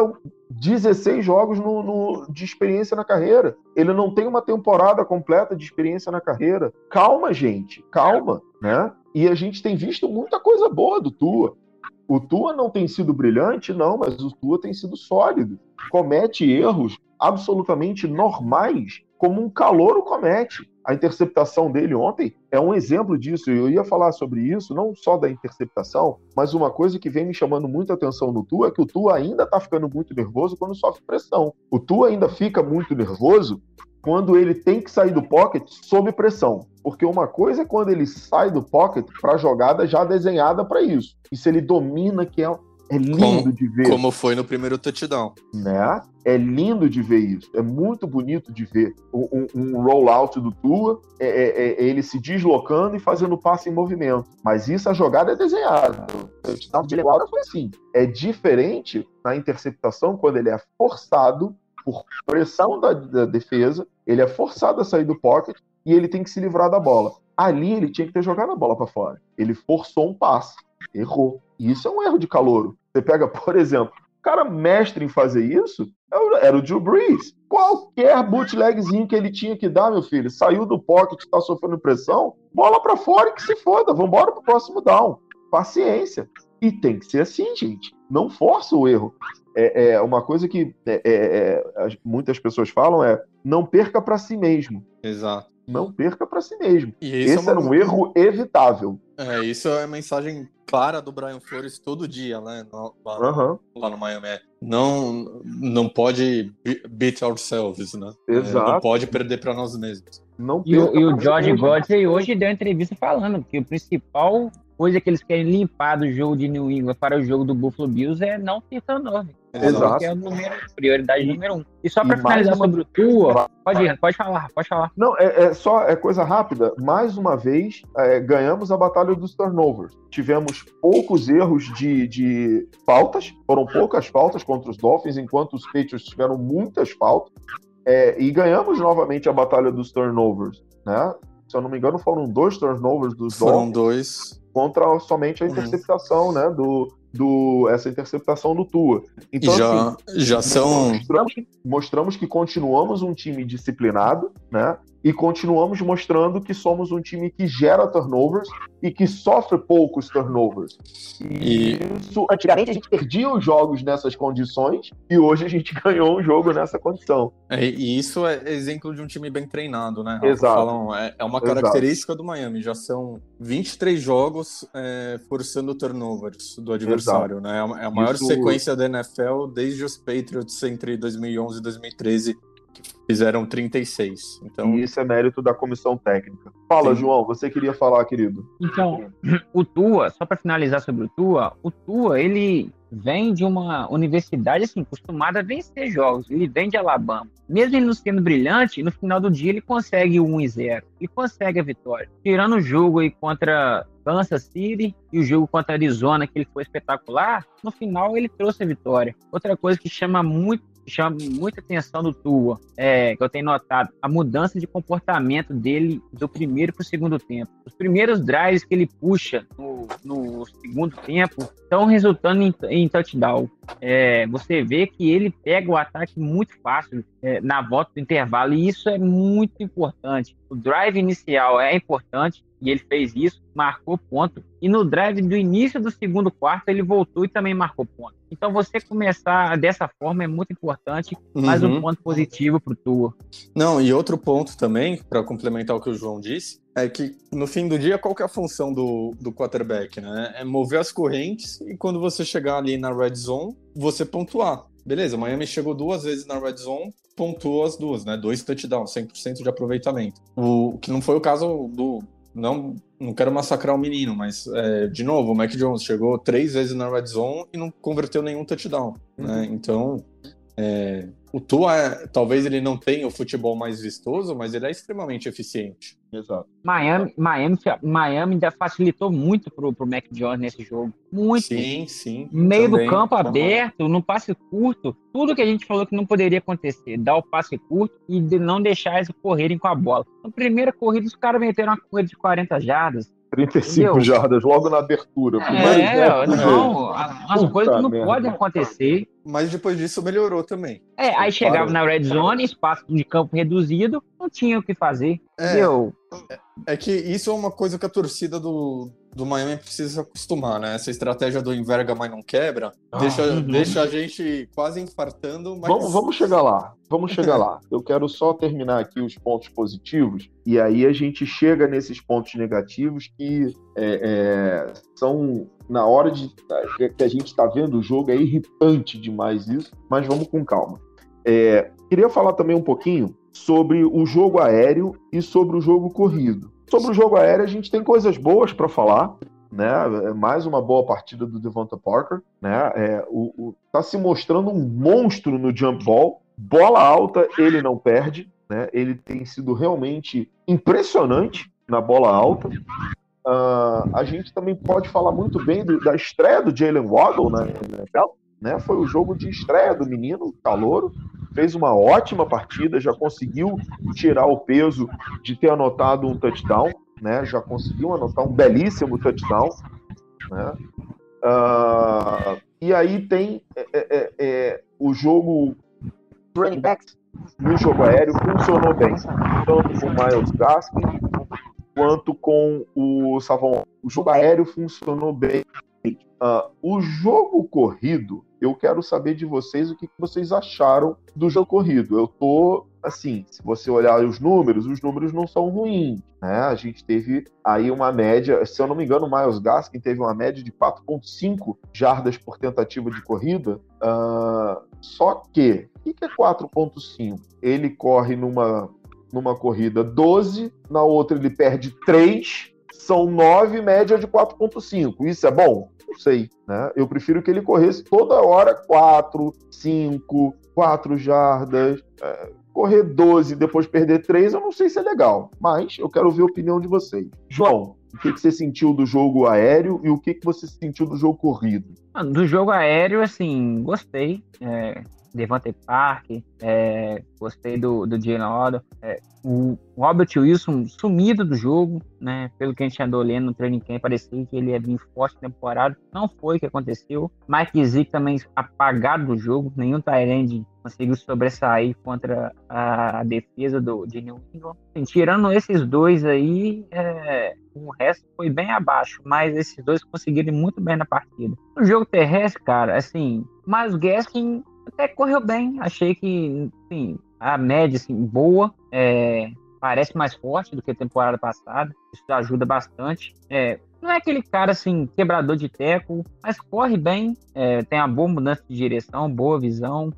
16 jogos de experiência na carreira. Ele não tem uma temporada completa de experiência na carreira. Calma, gente, calma, né? E a gente tem visto muita coisa boa do Tua. O Tua não tem sido brilhante, não, mas o Tua tem sido sólido. Comete erros absolutamente normais, como um calouro comete. A interceptação dele ontem é um exemplo disso. Eu ia falar sobre isso, não só da interceptação, mas uma coisa que vem me chamando muita atenção no Tua é que o Tua ainda está ficando muito nervoso quando sofre pressão. O Tua ainda fica muito nervoso quando ele tem que sair do pocket sob pressão. Porque uma coisa é quando ele sai do pocket para a jogada já desenhada para isso. Isso ele domina, que é lindo de ver. Como foi no primeiro touchdown. Né? É lindo de ver isso. É muito bonito de ver um rollout do Tua, ele se deslocando e fazendo passe em movimento. Mas isso, a jogada é desenhada. O touchdown de Laura foi assim. É diferente na interceptação, quando ele é forçado por pressão da defesa, ele é forçado a sair do pocket e ele tem que se livrar da bola. Ali ele tinha que ter jogado a bola para fora. Ele forçou um passe. Errou. E isso é um erro de calouro. Você pega, por exemplo, o cara mestre em fazer isso era o Drew Brees. Qualquer bootlegzinho que ele tinha que dar, meu filho, saiu do pocket, tá sofrendo pressão, bola pra fora e que se foda, vambora pro próximo down. Paciência. E tem que ser assim, gente. Não força o erro. Uma coisa que muitas pessoas falam não perca pra si mesmo. Exato. Não perca pra si mesmo. E esse era um erro evitável. Isso é a mensagem clara do Brian Flores todo dia, né? Lá no Miami. Não pode beat ourselves, né? Exato. Não pode perder pra nós mesmos. E o George Godsey hoje deu entrevista falando que a principal coisa que eles querem limpar do jogo de New England para o jogo do Buffalo Bills é não ter turnover. Exato. Que é prioridade número 1. E só para E finalizar mais uma- sobre o Tua, pode falar. Não, é coisa rápida. Mais uma vez, ganhamos a batalha dos turnovers. Tivemos poucos erros de faltas, foram poucas faltas contra os Dolphins, enquanto os Patriots tiveram muitas faltas. E ganhamos novamente a batalha dos turnovers, né? Se eu não me engano, foram 2 turnovers dos Foram Dolphins 2. contra somente a interceptação, né? Essa interceptação do Tua. Então, Já são. Mostramos que continuamos um time disciplinado, né? E continuamos mostrando que somos um time que gera turnovers e que sofre poucos turnovers. E isso, antigamente a gente perdia os jogos nessas condições e hoje a gente ganhou um jogo nessa condição. E isso é exemplo de um time bem treinado, né? Exato. Falam, é uma característica do Miami. Já são 23 jogos forçando turnovers do adversário, né? É a maior sequência da NFL desde os Patriots entre 2011 e 2013, que fizeram 36. Então, E isso é mérito da comissão técnica. Fala, Sim. João, você queria falar, querido? Então, o Tua, só para finalizar sobre o Tua, ele vem de uma universidade, assim, acostumada a vencer jogos. Ele vem de Alabama. Mesmo ele não sendo brilhante, no final do dia ele consegue o 1-0. Ele consegue a vitória. Tirando o jogo aí contra Kansas City e o jogo contra Arizona, que ele foi espetacular, no final ele trouxe a vitória. Outra coisa que chama muita atenção do Tua, que eu tenho notado, a mudança de comportamento dele do primeiro para o segundo tempo. Os primeiros drives que ele puxa no segundo tempo estão resultando em touchdown. Você vê que ele pega o ataque muito fácil na volta do intervalo, e isso é muito importante. O drive inicial é importante, e ele fez isso, marcou ponto. E no drive do início do segundo quarto, ele voltou e também marcou ponto. Então, você começar dessa forma é muito importante, mais um ponto positivo para o Tua. Não, e outro ponto também, para complementar o que o João disse, é que no fim do dia, qual que é a função do quarterback, né? É mover as correntes e quando você chegar ali na red zone, você pontuar. Beleza, Miami chegou 2 vezes na red zone, pontuou as 2, né? 2 touchdowns, 100% de aproveitamento. O que não foi o caso do... Não quero massacrar o menino, mas, de novo, o Mac Jones chegou 3 vezes na red zone e não converteu nenhum touchdown, né? Então, o Tua, talvez ele não tenha o futebol mais vistoso, mas ele é extremamente eficiente. Exato. Miami ainda facilitou muito pro Mac Jones nesse jogo. Muito. Sim. Meio também. do campo aberto, no passe curto, tudo que a gente falou que não poderia acontecer, dar o passe curto e não deixar eles correrem com a bola. Na primeira corrida, os caras meteram uma corrida de 40 jardas. 35 Entendeu? jardas logo na abertura. As coisas não podem acontecer. Mas depois disso melhorou também. Aí chegava na red zone, espaço de campo reduzido, não tinha o que fazer. Entendeu? É que isso é uma coisa que a torcida do Miami precisa se acostumar, né? Essa estratégia do enverga, mas não quebra, deixa a gente quase infartando. Mas... Vamos chegar lá. Eu quero só terminar aqui os pontos positivos e aí a gente chega nesses pontos negativos que são, na hora que a gente está vendo o jogo, é irritante demais isso, mas vamos com calma. Queria falar também um pouquinho sobre o jogo aéreo e sobre o jogo corrido. Sobre o jogo aéreo, a gente tem coisas boas para falar, né? Mais uma boa partida do Devonta Parker, né? Tá se mostrando um monstro no jump ball, bola alta ele não perde, né? Ele tem sido realmente impressionante na bola alta. A gente também pode falar muito bem da estreia do Jalen Waddle na NFL, né? Foi o jogo de estreia do menino, calouro, fez uma ótima partida, já conseguiu tirar o peso de ter anotado um touchdown, né? Já conseguiu anotar um belíssimo touchdown, né? E aí tem o jogo running backs no jogo aéreo funcionou bem, tanto com o Myles Gaskin quanto com o Savon. O jogo aéreo funcionou bem. O jogo corrido, eu quero saber de vocês o que vocês acharam do jogo corrido. Eu tô, assim, se você olhar os números não são ruins, né? A gente teve aí uma média, se eu não me engano, o Myles Gaskin teve uma média de 4,5 jardas por tentativa de corrida. Só que, o que é 4,5? Ele corre numa corrida 12, na outra ele perde 3, são 9, média de 4,5. Isso é bom? Não sei, né? Eu prefiro que ele corresse toda hora 4, 5, 4 jardas. Correr 12 e depois perder 3, eu não sei se é legal. Mas eu quero ver a opinião de vocês. João, o que você sentiu do jogo aéreo e o que você sentiu do jogo corrido? Do jogo aéreo, assim, gostei. Devante Parker, gostei do Jalen Waddle. O Robert Wilson sumido do jogo, né? Pelo que a gente andou lendo no training camp, parecia que ele ia vir forte na temporada. Não foi o que aconteceu. Mike Zeke também apagado do jogo. Nenhum tight end conseguiu sobressair contra a defesa de New England. Assim, tirando esses dois aí, o resto foi bem abaixo, mas esses dois conseguiram ir muito bem na partida. No jogo terrestre, cara, assim, Myles Gaskin até correu bem. Achei que, enfim, a média, assim, boa. Parece mais forte do que a temporada passada. Isso ajuda bastante. Não é aquele cara, assim, quebrador de teco, mas corre bem. Tem uma boa mudança de direção, boa visão.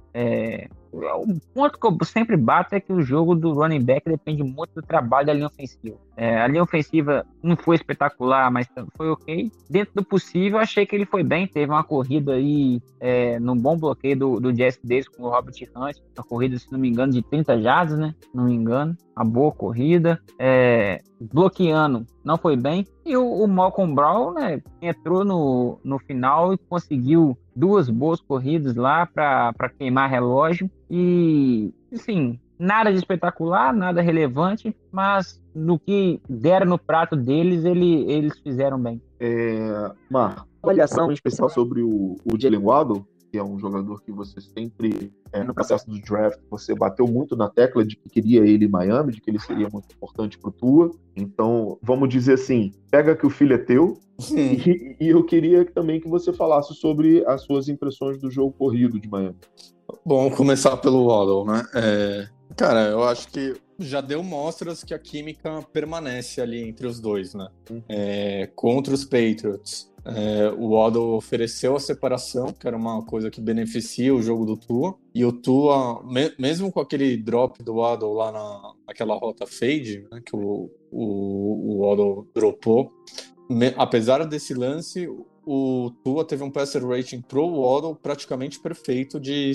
O ponto que eu sempre bato é que o jogo do running back depende muito do trabalho da linha ofensiva. A linha ofensiva não foi espetacular, mas foi ok. Dentro do possível, achei que ele foi bem. Teve uma corrida aí, num bom bloqueio do Jesse Davis com o Robert Hunt. Uma corrida, se não me engano, de 30 jardas, né? Não me engano. Uma boa corrida. Bloqueando, não foi bem. E o Malcolm Brown, né? Entrou no final e conseguiu 2 boas corridas lá para queimar relógio. E, enfim, nada de espetacular, nada relevante, mas no que deram no prato deles, eles fizeram bem. Marco, avaliação em especial sobre o Jalen Waddle, que é um jogador que você sempre, no processo do draft, você bateu muito na tecla de que queria ele em Miami, de que ele seria muito importante pro Tua. Então, vamos dizer assim, pega que o filho é teu. E eu queria também que você falasse sobre as suas impressões do jogo corrido de Miami. Bom, começar pelo Waddle, né? Cara, eu acho que já deu mostras que a química permanece ali entre os dois, né? Contra os Patriots, o Waddle ofereceu a separação, que era uma coisa que beneficia o jogo do Tua, e o Tua, mesmo com aquele drop do Waddle lá naquela rota fade, né, que o Waddle dropou, apesar desse lance, o Tua teve um passer rating pro Waddle praticamente perfeito de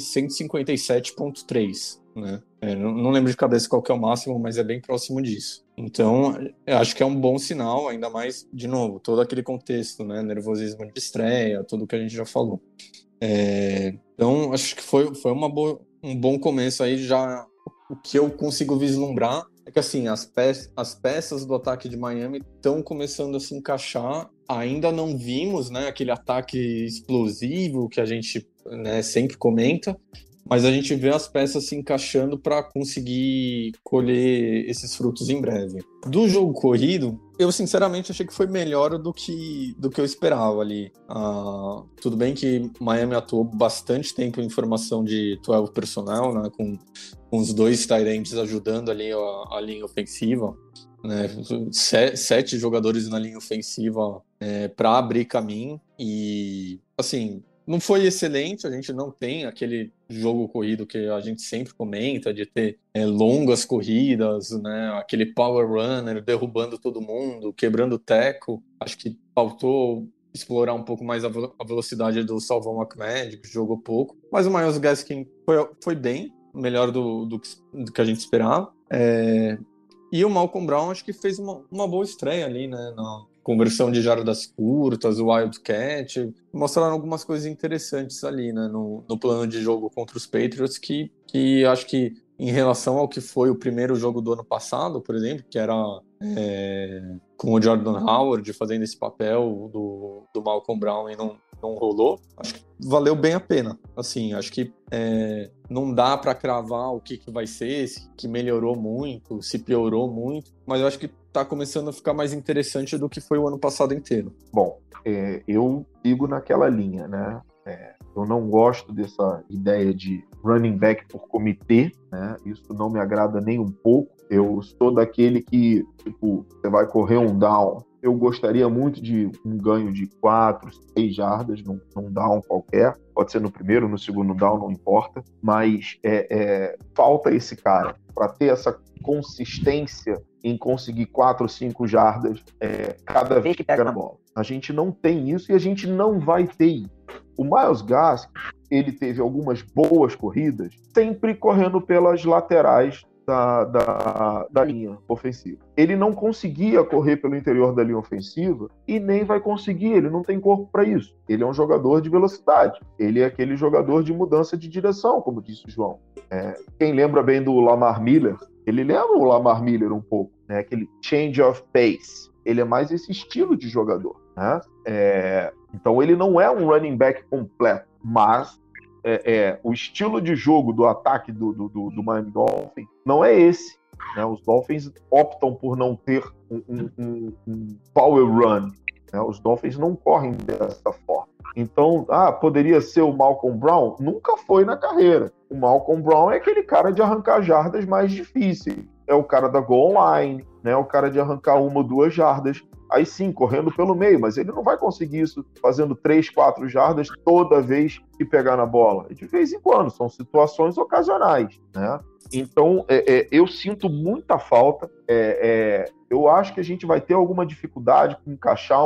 157.3, né? Não lembro de cabeça qual que é o máximo, mas é bem próximo disso. Então, eu acho que é um bom sinal, ainda mais, de novo, todo aquele contexto, né? Nervosismo de estreia, tudo que a gente já falou. Então, acho que foi um bom começo aí. Já o que eu consigo vislumbrar é que, assim, as peças do ataque de Miami estão começando a se encaixar. Ainda não vimos, né, aquele ataque explosivo que a gente, né, sempre comenta, mas a gente vê as peças se encaixando para conseguir colher esses frutos em breve. Do jogo corrido, eu sinceramente achei que foi melhor do que eu esperava ali. Tudo bem que Miami atuou bastante tempo em formação de 12 personnel, né, com os 2 tight ends ajudando ali a linha ofensiva, né, 7 jogadores na linha ofensiva para abrir caminho. E, assim, não foi excelente, a gente não tem aquele jogo corrido que a gente sempre comenta, de ter longas corridas, né? Aquele power runner derrubando todo mundo, quebrando o teco. Acho que faltou explorar um pouco mais a velocidade do Salvon Ahmed, que jogou pouco. Mas o Myles Gaskin foi bem, melhor do que a gente esperava. E o Malcolm Brown acho que fez uma boa estreia ali, né? Na conversão de jardas curtas, o Wildcat, mostraram algumas coisas interessantes ali, né? No plano de jogo contra os Patriots, que acho que em relação ao que foi o primeiro jogo do ano passado, por exemplo, que era com o Jordan Howard fazendo esse papel do Malcolm Brown e não rolou, acho que valeu bem a pena. Assim, acho que não dá para cravar o que vai ser, que melhorou muito, se piorou muito, mas eu acho que tá começando a ficar mais interessante do que foi o ano passado inteiro. Bom, eu sigo naquela linha, né? Eu não gosto dessa ideia de running back por comitê, né? Isso não me agrada nem um pouco. Eu sou daquele que, tipo, você vai correr um down. Eu gostaria muito de um ganho de 4, 6 jardas num down qualquer. Pode ser no primeiro, no segundo down, não importa. Mas falta esse cara para ter essa consistência em conseguir 4 ou 5 jardas cada vez que pega na bola. A gente não tem isso e a gente não vai ter isso. O Myles Gaskin, ele teve algumas boas corridas, sempre correndo pelas laterais da linha ofensiva. Ele não conseguia correr pelo interior da linha ofensiva e nem vai conseguir, ele não tem corpo para isso. Ele é um jogador de velocidade, ele é aquele jogador de mudança de direção, como disse o João. Quem lembra bem do Lamar Miller, ele lembra o Lamar Miller um pouco, né? Aquele change of pace. Ele é mais esse estilo de jogador, né? Então ele não é um running back completo, mas o estilo de jogo do ataque do Miami Dolphins não é esse, né? Os Dolphins optam por não ter um power run, né? Os Dolphins não correm dessa forma. Então, poderia ser o Malcolm Brown? Nunca foi na carreira. O Malcolm Brown é aquele cara de arrancar jardas mais difíceis. É o cara da goal line, né? O cara de arrancar 1 ou 2 jardas. Aí sim, correndo pelo meio, mas ele não vai conseguir isso fazendo 3, 4 jardas toda vez que pegar na bola. De vez em quando, são situações ocasionais, né? Então, eu sinto muita falta. Eu acho que a gente vai ter alguma dificuldade com encaixar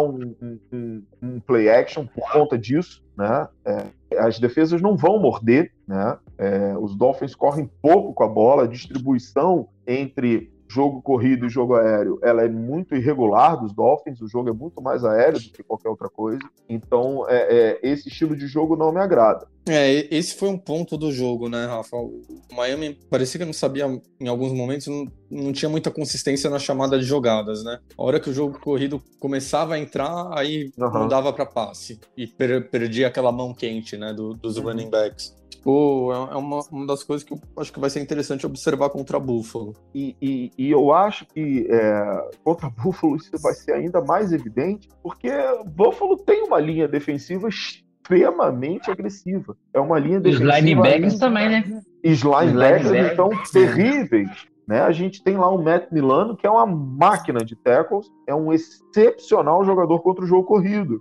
um play action por conta disso, né? As defesas não vão morder, né? Os Dolphins correm pouco com a bola, a distribuição entre jogo corrido e jogo aéreo, ela é muito irregular dos Dolphins, o jogo é muito mais aéreo do que qualquer outra coisa, então esse estilo de jogo não me agrada. Esse foi um ponto do jogo, né, Rafa? O Miami parecia que não sabia, em alguns momentos, não tinha muita consistência na chamada de jogadas, né? A hora que o jogo corrido começava a entrar, aí não dava para passe, e perdia aquela mão quente, né, dos running backs. É uma das coisas que eu acho que vai ser interessante observar contra Buffalo. E eu acho que contra Buffalo isso vai ser ainda mais evidente, porque Buffalo tem uma linha defensiva extremamente agressiva. É uma linha defensiva... Os linebackers também, né? Os linebackers estão terríveis. Né? A gente tem lá o Matt Milano, que é uma máquina de tackles, é um excepcional jogador contra o jogo corrido.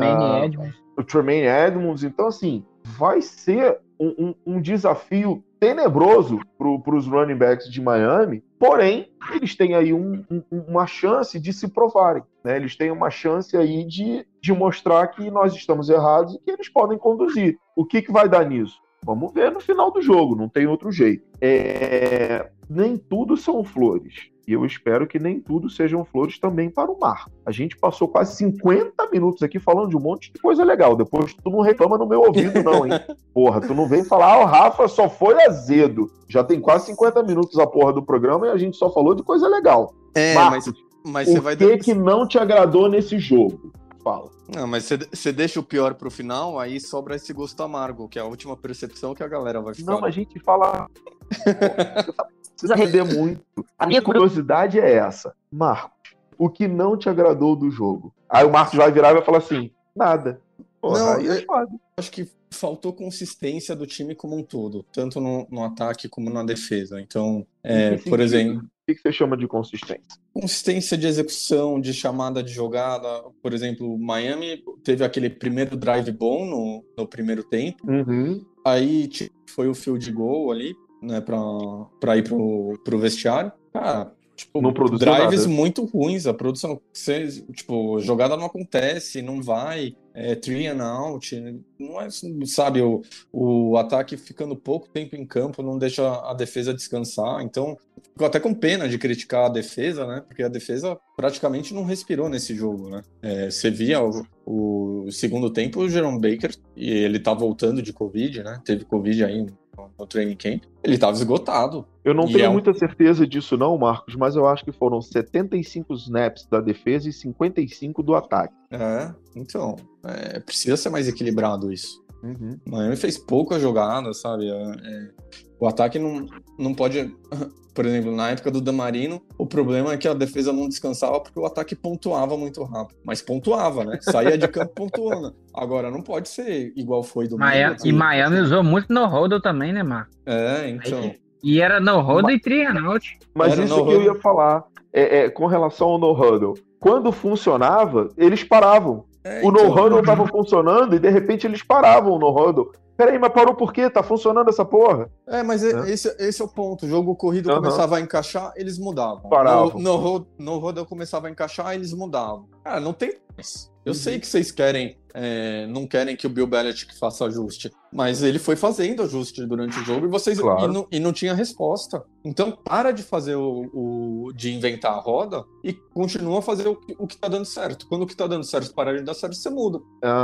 O Tremaine Edmonds. Então, assim, vai ser um desafio tenebroso para os running backs de Miami, porém, eles têm aí uma chance de se provarem, né? Eles têm uma chance aí de mostrar que nós estamos errados e que eles podem conduzir. O que vai dar nisso? Vamos ver no final do jogo, não tem outro jeito. Nem tudo são flores. E eu espero que nem tudo sejam flores também para o Marco. A gente passou quase 50 minutos aqui falando de um monte de coisa legal. Depois tu não reclama no meu ouvido, não, hein? Porra, tu não vem falar, o Rafa só foi azedo. Já tem quase 50 minutos a porra do programa e a gente só falou de coisa legal. Marcos, mas você vai... que não te agradou nesse jogo? Fala. Não, mas você deixa o pior pro final, aí sobra esse gosto amargo, que é a última percepção que a galera vai ficar. Não, a gente fala... Precisa render muito. A minha curiosidade é essa. Marcos, o que não te agradou do jogo? Aí o Marcos vai virar e vai falar assim, nada. Porra, não, eu acho que faltou consistência do time como um todo, tanto no ataque como na defesa. Então, por exemplo... O que você chama de consistência? Consistência de execução, de chamada de jogada. Por exemplo, Miami teve aquele primeiro drive bom no primeiro tempo. Aí foi o field goal ali, né, pra ir pro vestiário. Cara, não produziu drives nada. Muito ruins, a produção, jogada não acontece, não vai, 3 and out, não é, sabe, o ataque ficando pouco tempo em campo não deixa a defesa descansar, então fico até com pena de criticar a defesa, né, porque a defesa praticamente não respirou nesse jogo, né, você via o segundo tempo, o Jerome Baker, e ele tá voltando de Covid, né, teve Covid aí no training camp, ele estava esgotado. Eu não tenho muita certeza disso não, Marcos, mas eu acho que foram 75 snaps da defesa e 55 do ataque. Então, precisa ser mais equilibrado isso. Miami fez pouca jogada, sabe? O ataque não pode... Por exemplo, na época do Damarino, o problema é que a defesa não descansava porque o ataque pontuava muito rápido. Mas pontuava, né? Saía de campo pontuando. Agora, não pode ser igual foi do Miami. E Miami usou muito no-huddle também, né, Marco? Então... E era no-huddle e 3 and out. Mas era isso que eu ia falar, com relação ao no-huddle. Quando funcionava, eles paravam. O no-huddle estava funcionando e, de repente, eles paravam o no-huddle. Peraí, mas parou por quê? Tá funcionando essa porra? Mas esse é o ponto. O jogo corrido começava a encaixar, eles mudavam. Paravam. No rodo começava a encaixar, eles mudavam. Cara, não tem mais. Eu sei que vocês querem, não querem que o Bill Belichick faça ajuste, mas ele foi fazendo ajuste durante o jogo e não tinha resposta. Então para de fazer de inventar a roda e continua a fazer o que tá dando certo. Quando o que tá dando certo parar de dar certo, você muda.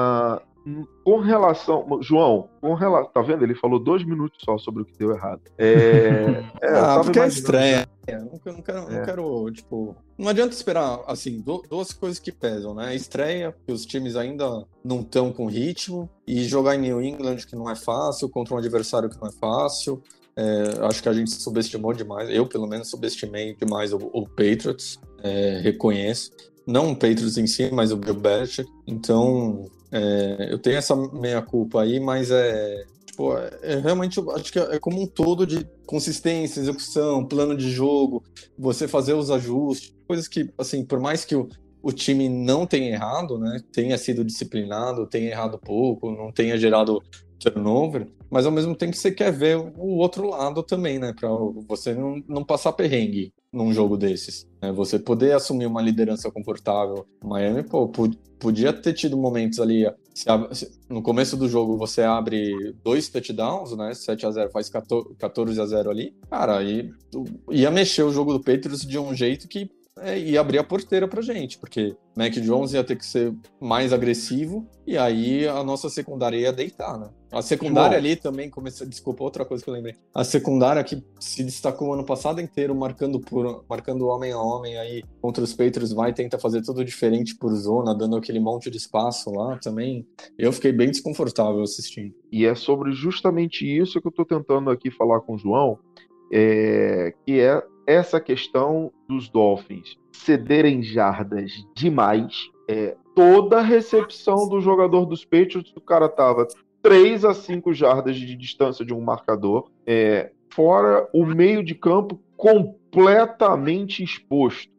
Com relação... João, tá vendo? Ele falou 2 minutos só sobre o que deu errado. Porque é estranho. Não quero, tipo... Não adianta esperar, assim, 2 coisas que pesam, né? Estreia, que os times ainda não estão com ritmo, e jogar em New England, que não é fácil, contra um adversário que não é fácil. Acho que a gente subestimou demais. Eu, pelo menos, subestimei demais o Patriots. Reconheço. Não o Patriots em si, mas o Bill Belichick. Então... eu tenho essa meia-culpa aí, mas realmente eu acho que é como um todo de consistência, execução, plano de jogo, você fazer os ajustes, coisas que, assim, por mais que o time não tenha errado, né, tenha sido disciplinado, tenha errado pouco, não tenha gerado turnover, mas ao mesmo tempo você quer ver o outro lado também, né, para você não passar perrengue num jogo desses, né? Você poder assumir uma liderança confortável. Miami, podia ter tido momentos ali, no começo do jogo você abre 2 touchdowns, né, 7-0, faz 14-0 ali, cara, aí ia mexer o jogo do Patriots de um jeito que ia abrir a porteira pra gente, porque Mac Jones ia ter que ser mais agressivo e aí a nossa secundária ia deitar, né? A secundária ali também desculpa, outra coisa que eu lembrei. A secundária que se destacou o ano passado inteiro marcando homem a homem aí contra os Patriots, tenta fazer tudo diferente por zona, dando aquele monte de espaço lá também. Eu fiquei bem desconfortável assistindo. E é sobre justamente isso que eu tô tentando aqui falar com o João, que é essa questão dos Dolphins cederem jardas demais. Toda a recepção do jogador dos Patriots, o cara tava 3 a 5 jardas de distância de um marcador, fora o meio de campo completamente exposto.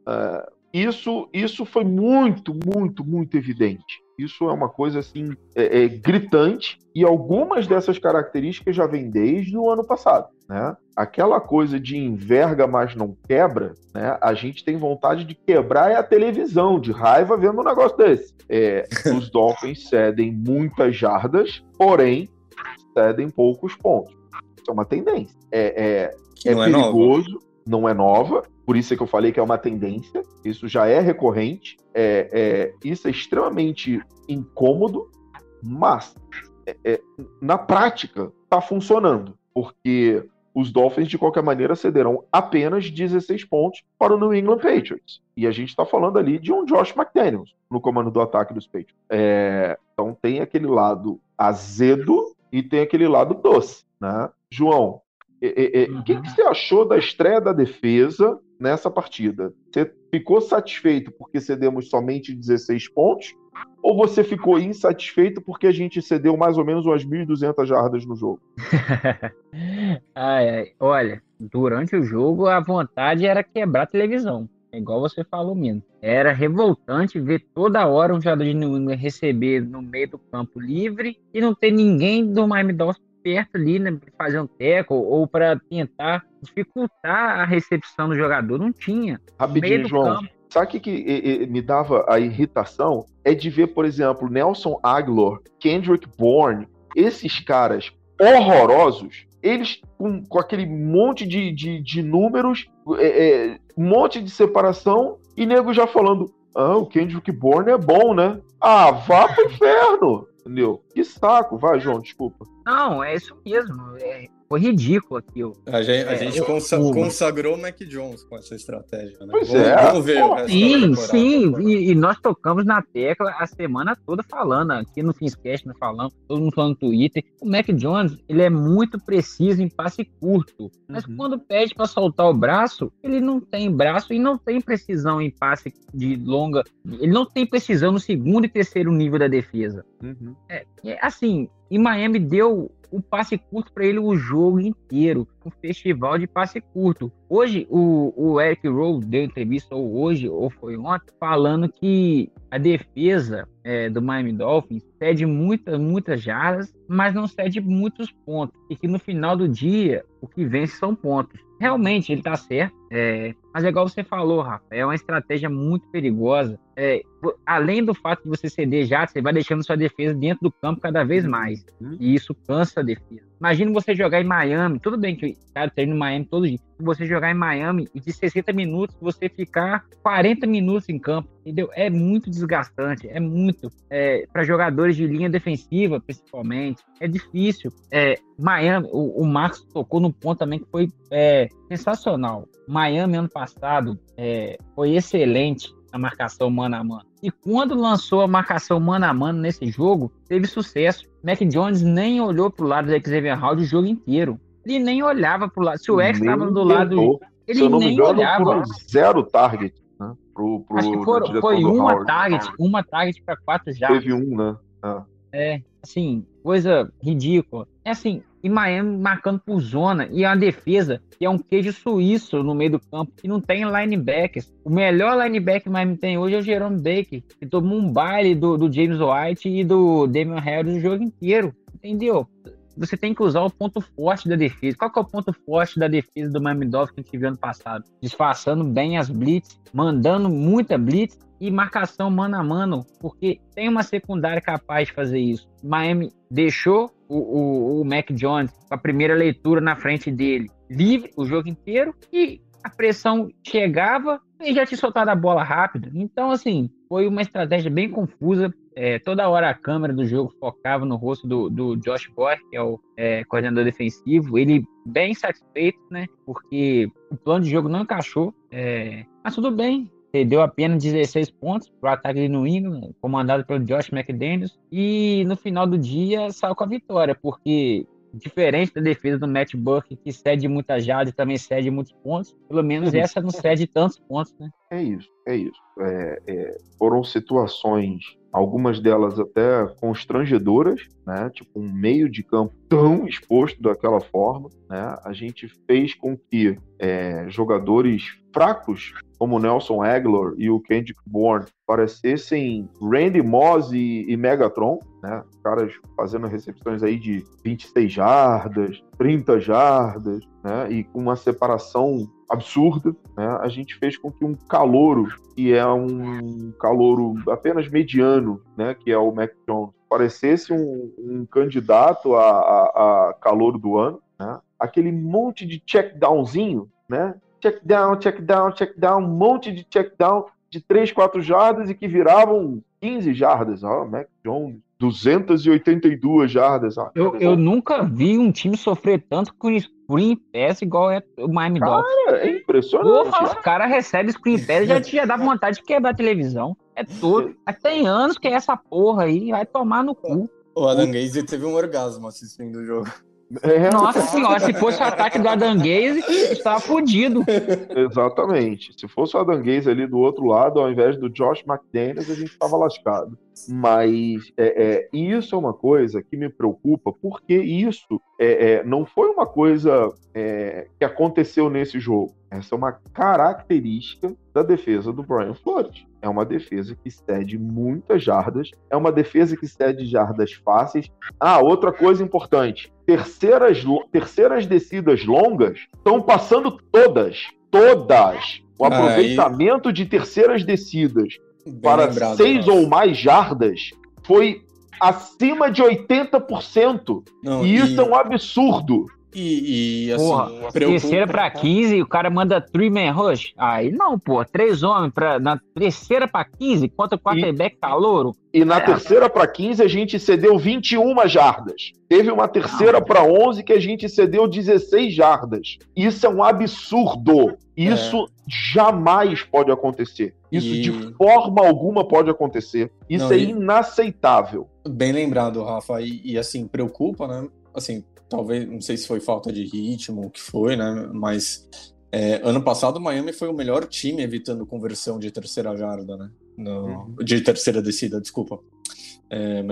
Isso foi muito, muito, muito evidente. Isso é uma coisa assim, gritante, e algumas dessas características já vêm desde o ano passado, né? Aquela coisa de enverga, mas não quebra, né? A gente tem vontade de quebrar a televisão, de raiva vendo um negócio desse. Os Dolphins cedem muitas jardas, porém cedem poucos pontos. Isso é uma tendência. É perigoso, não é nova, por isso é que eu falei que é uma tendência, isso já é recorrente, isso é extremamente incômodo, mas na prática está funcionando, porque os Dolphins, de qualquer maneira, cederam apenas 16 pontos para o New England Patriots. E a gente está falando ali de um Josh McDaniels no comando do ataque dos Patriots. Então tem aquele lado azedo e tem aquele lado doce, né? João, o que você achou da estreia da defesa nessa partida? Você ficou satisfeito porque cedemos somente 16 pontos? Ou você ficou insatisfeito porque a gente cedeu mais ou menos umas 1.200 jardas no jogo? Olha, durante o jogo a vontade era quebrar a televisão, igual você falou mesmo. Era revoltante ver toda hora um jogador de New England receber no meio do campo livre e não ter ninguém do Miami Dolphins perto ali, né, para fazer um tackle ou para tentar dificultar a recepção do jogador. Não tinha. Rapidinho, João. Campo. Sabe o que me dava a irritação? É de ver, por exemplo, Nelson Agholor, Kendrick Bourne, esses caras horrorosos, eles com aquele monte de números, um monte de separação, e nego já falando, o Kendrick Bourne é bom, né? Vá pro inferno! Entendeu? Que saco. Vai, João, desculpa. Não, é isso mesmo. Foi ridículo aquilo. A gente consagrou o Mac Jones com essa estratégia, né? Pois vamos ver o resto da temporada. Sim. E nós tocamos na tecla a semana toda falando. Aqui no Finscast nós falamos, todo mundo falando no Twitter. O Mac Jones, ele é muito preciso em passe curto. Mas quando pede para soltar o braço, ele não tem braço e não tem precisão em passe de longa. Ele não tem precisão no segundo e terceiro nível da defesa. Assim, e Miami deu o passe curto para ele o jogo inteiro. um festival de passe curto. Hoje, o Eric Rowe deu entrevista, ou hoje, ou foi ontem, falando que a defesa do Miami Dolphins cede muitas jardas, mas não cede muitos pontos. E que no final do dia, o que vence são pontos. Realmente, ele tá certo. Mas é igual você falou, Rafa, é uma estratégia muito perigosa. Além do fato de você ceder jardas, você vai deixando sua defesa dentro do campo cada vez mais. E isso cansa a defesa. Imagina você jogar em Miami, tudo bem que o cara treina no Miami todo dia, você jogar em Miami e de 60 minutos você ficar 40 minutos em campo, entendeu? É muito desgastante, é muito. Para jogadores de linha defensiva, principalmente, é difícil. Miami, o Marcos tocou num ponto também que foi sensacional. Miami, ano passado, foi excelente a marcação mano a mano. E quando lançou a marcação mano a mano nesse jogo, teve sucesso. Mac Jones nem olhou pro lado do Xavier Howard o jogo inteiro. Ele nem olhava pro lado. Se o X estava do lado, ele nem olhava. Foram 0 target, né? Acho que foi uma target para 4 jardas. Teve um, né? Assim, coisa ridícula. Assim, e Miami marcando por zona, e a defesa, que é um queijo suíço no meio do campo, que não tem linebackers. O melhor linebacker que Miami tem hoje é o Jerome Baker, que tomou um baile do James White e do Damian Harris o jogo inteiro, entendeu? Você tem que usar o ponto forte da defesa. Qual que é o ponto forte da defesa do Miami Dolphins que a gente viu ano passado? Disfarçando bem as blitz, mandando muita blitz e marcação mano a mano, porque tem uma secundária capaz de fazer isso. Miami deixou o Mac Jones com a primeira leitura na frente dele livre o jogo inteiro e a pressão chegava e já tinha soltado a bola rápido. Então, assim, foi uma estratégia bem confusa. Toda hora a câmera do jogo focava no rosto do Josh Boyer, que é o coordenador defensivo. Ele bem satisfeito, né? Porque o plano de jogo não encaixou. Mas tudo bem. Deu apenas 16 pontos para o ataque de New England, comandado pelo Josh McDaniels. E no final do dia saiu com a vitória, porque diferente da defesa do Matt Burke, que cede muita jarda e também cede muitos pontos, pelo menos essa não cede tantos pontos, né? É isso. Foram situações, algumas delas até constrangedoras, né? Tipo, um meio de campo tão exposto daquela forma, né? A gente fez com que jogadores fracos, como o Nelson Aguilar e o Kendrick Bourne, parecessem Randy Moss e Megatron, né? Caras fazendo recepções aí de 26 jardas, 30 jardas, né? E com uma separação absurda, né? A gente fez com que um calouro, que é um calouro apenas mediano, né? Que é o Mac Jones, parecesse um candidato a calouro do ano, né? Aquele monte de check downzinho, né? Check down, um monte de check down de 3, 4 jardas e que viravam 15 jardas. Mac Jones, 282 jardas. Eu nunca vi um time sofrer tanto com screen pass igual é o Miami Dolphins. Cara, é impressionante. Porra, os caras recebem screen pass e já dá vontade de quebrar a televisão. Tem anos que é essa porra aí, vai tomar no cu. O Adam Gaze teve um orgasmo assistindo o jogo. Nossa senhora, se fosse o ataque do Adam Gaze, estava fodido. Exatamente. Se fosse o Adam Gaze ali do outro lado, ao invés do Josh McDaniels, a gente estava lascado. Mas isso é uma coisa que me preocupa, porque isso não foi uma coisa que aconteceu nesse jogo. Essa é uma característica da defesa do Brian Flores. É uma defesa que cede muitas jardas, é uma defesa que cede jardas fáceis. Outra coisa importante, terceiras descidas longas estão passando todas. O aproveitamento de terceiras descidas para 6 ou mais jardas foi acima de 80%. Isso é um absurdo. E assim, porra, terceira pra 15, o cara manda 3-man rush. Aí não, pô, 3 homens na terceira pra 15, contra o quarterback calouro. E na terceira pra 15 a gente cedeu 21 jardas. Teve uma terceira pra 11 que a gente cedeu 16 jardas. Isso é um absurdo. Isso jamais pode acontecer. Isso de forma alguma pode acontecer. Isso é inaceitável. Bem lembrado, Rafa. E assim, preocupa, né? Assim, talvez, não sei se foi falta de ritmo, o que foi, né? Mas ano passado o Miami foi o melhor time evitando conversão de terceira jarda, né? De terceira descida, desculpa.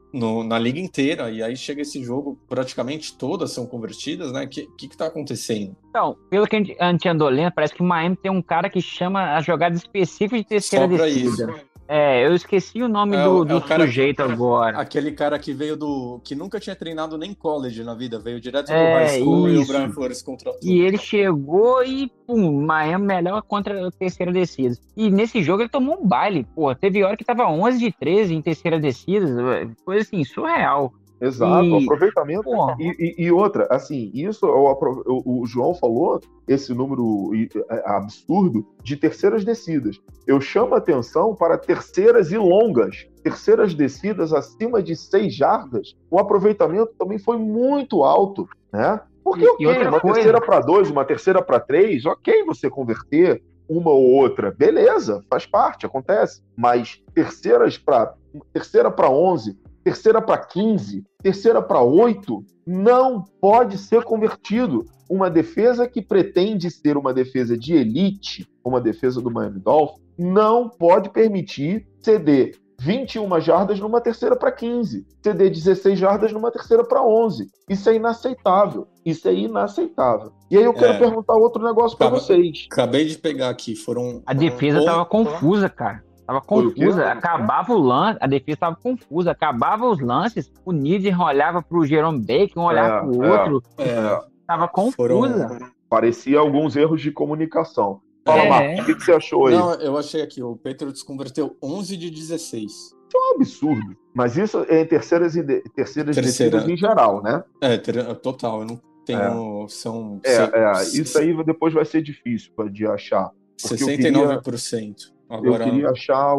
na liga inteira, e aí chega esse jogo, praticamente todas são convertidas, né? O que tá acontecendo? Então, pelo que a gente andou lendo, parece que o Miami tem um cara que chama a jogada específica de terceira Só pra descida. isso. Eu esqueci o nome do cara, sujeito agora. Aquele cara que veio que nunca tinha treinado nem college na vida, veio direto do high school, isso. E o Brian Flores contratou. E ele chegou e, Miami melhor contra a terceira descida. E nesse jogo ele tomou um baile, pô. Teve hora que tava 11 de 13 em terceira descida, coisa assim, surreal. Exato, aproveitamento. E outra, assim, isso o João falou, esse número absurdo de terceiras descidas. Eu chamo a atenção para terceiras e longas. Terceiras descidas acima de 6 jardas, o aproveitamento também foi muito alto, né? Porque uma terceira para 2, uma terceira para 3, ok você converter uma ou outra, beleza, faz parte, acontece. Mas terceira para 11, terceira para 15, terceira para 8, não pode ser convertido. Uma defesa que pretende ser uma defesa de elite, uma defesa do Miami Dolphins, não pode permitir ceder 21 jardas numa terceira para 15, ceder 16 jardas numa terceira para 11. Isso é inaceitável. E aí eu quero perguntar outro negócio para vocês. Acabei de pegar aqui, A defesa estava confusa, cara. Tava confusa, acabava o lance, a defesa estava confusa, acabava os lances, o Nieder olhava pro Jerome Baker, um olhava pro outro, tava confusa. Parecia alguns erros de comunicação. Fala, Marcos, o que você achou aí? Não, eu achei aqui, o Patriots converteu 11 de 16. Isso é um absurdo, mas isso é em terceiras descidas em geral, né? Total, eu não tenho... Isso aí depois vai ser difícil de achar. 69%. Agora, eu queria achar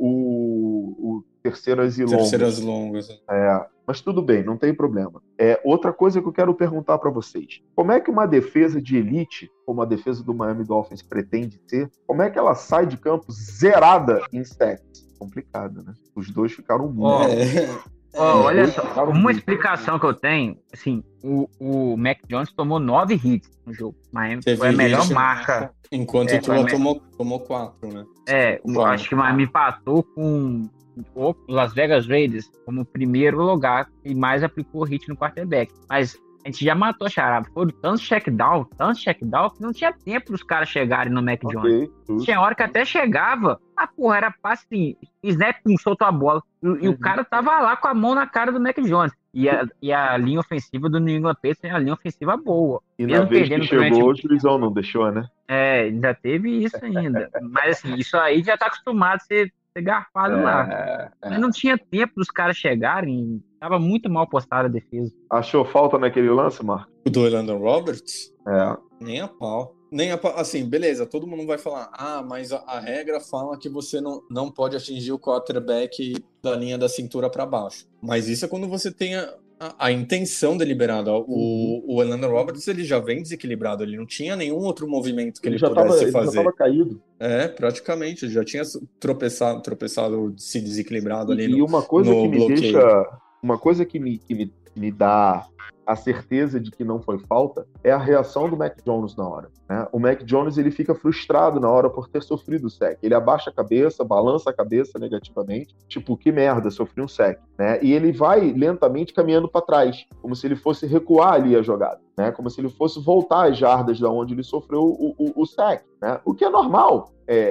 o terceiras e longas. Terceiras longas. Mas tudo bem, não tem problema. Outra coisa que eu quero perguntar para vocês. Como é que uma defesa de elite, como a defesa do Miami Dolphins pretende ser, como é que ela sai de campo zerada em sacks? Complicado, né? Os dois ficaram muito. Olha só, uma explicação que eu tenho, assim, o Mac Jones tomou 9 hits no jogo. Miami foi a melhor marca. Enquanto o Tua tomou 4, né? Acho que o Miami empatou com o Las Vegas Raiders como primeiro lugar e mais aplicou hit no quarterback. Mas a gente já matou a charada. Foram tantos check-down, que não tinha tempo dos caras chegarem no Mac Jones. Tinha hora que até chegava, era passe assim, snap, soltou a bola. E o cara tava lá com a mão na cara do Mac Jones. E a linha ofensiva do New England Patriots é uma linha ofensiva boa. E na vez que chegou, o juizão não deixou, né? Ainda teve isso ainda. Mas assim, isso aí já tá acostumado a ser garfado lá. Mas não tinha tempo dos caras chegarem. Tava muito mal postada a defesa. Achou falta naquele lance, Marcos? O do Elandon Roberts? Nem a pau. Assim, beleza, todo mundo vai falar, mas a regra fala que você não pode atingir o quarterback da linha da cintura para baixo. Mas isso é quando você tem a intenção deliberada. O Elandon Roberts, ele já vem desequilibrado, ele não tinha nenhum outro movimento que ele pudesse fazer. Ele já tava caído. Praticamente, já tinha tropeçado, se desequilibrado ali no uma coisa no que me bloqueio. deixa, uma coisa que me dá a certeza de que não foi falta é a reação do Mac Jones na hora, né? O Mac Jones, ele fica frustrado na hora por ter sofrido o sec. Ele abaixa a cabeça, balança a cabeça negativamente, tipo, que merda, sofri um sec, né? E ele vai lentamente caminhando para trás, como se ele fosse recuar ali a jogada, né? Como se ele fosse voltar às jardas da onde ele sofreu o sec, né? O que é normal.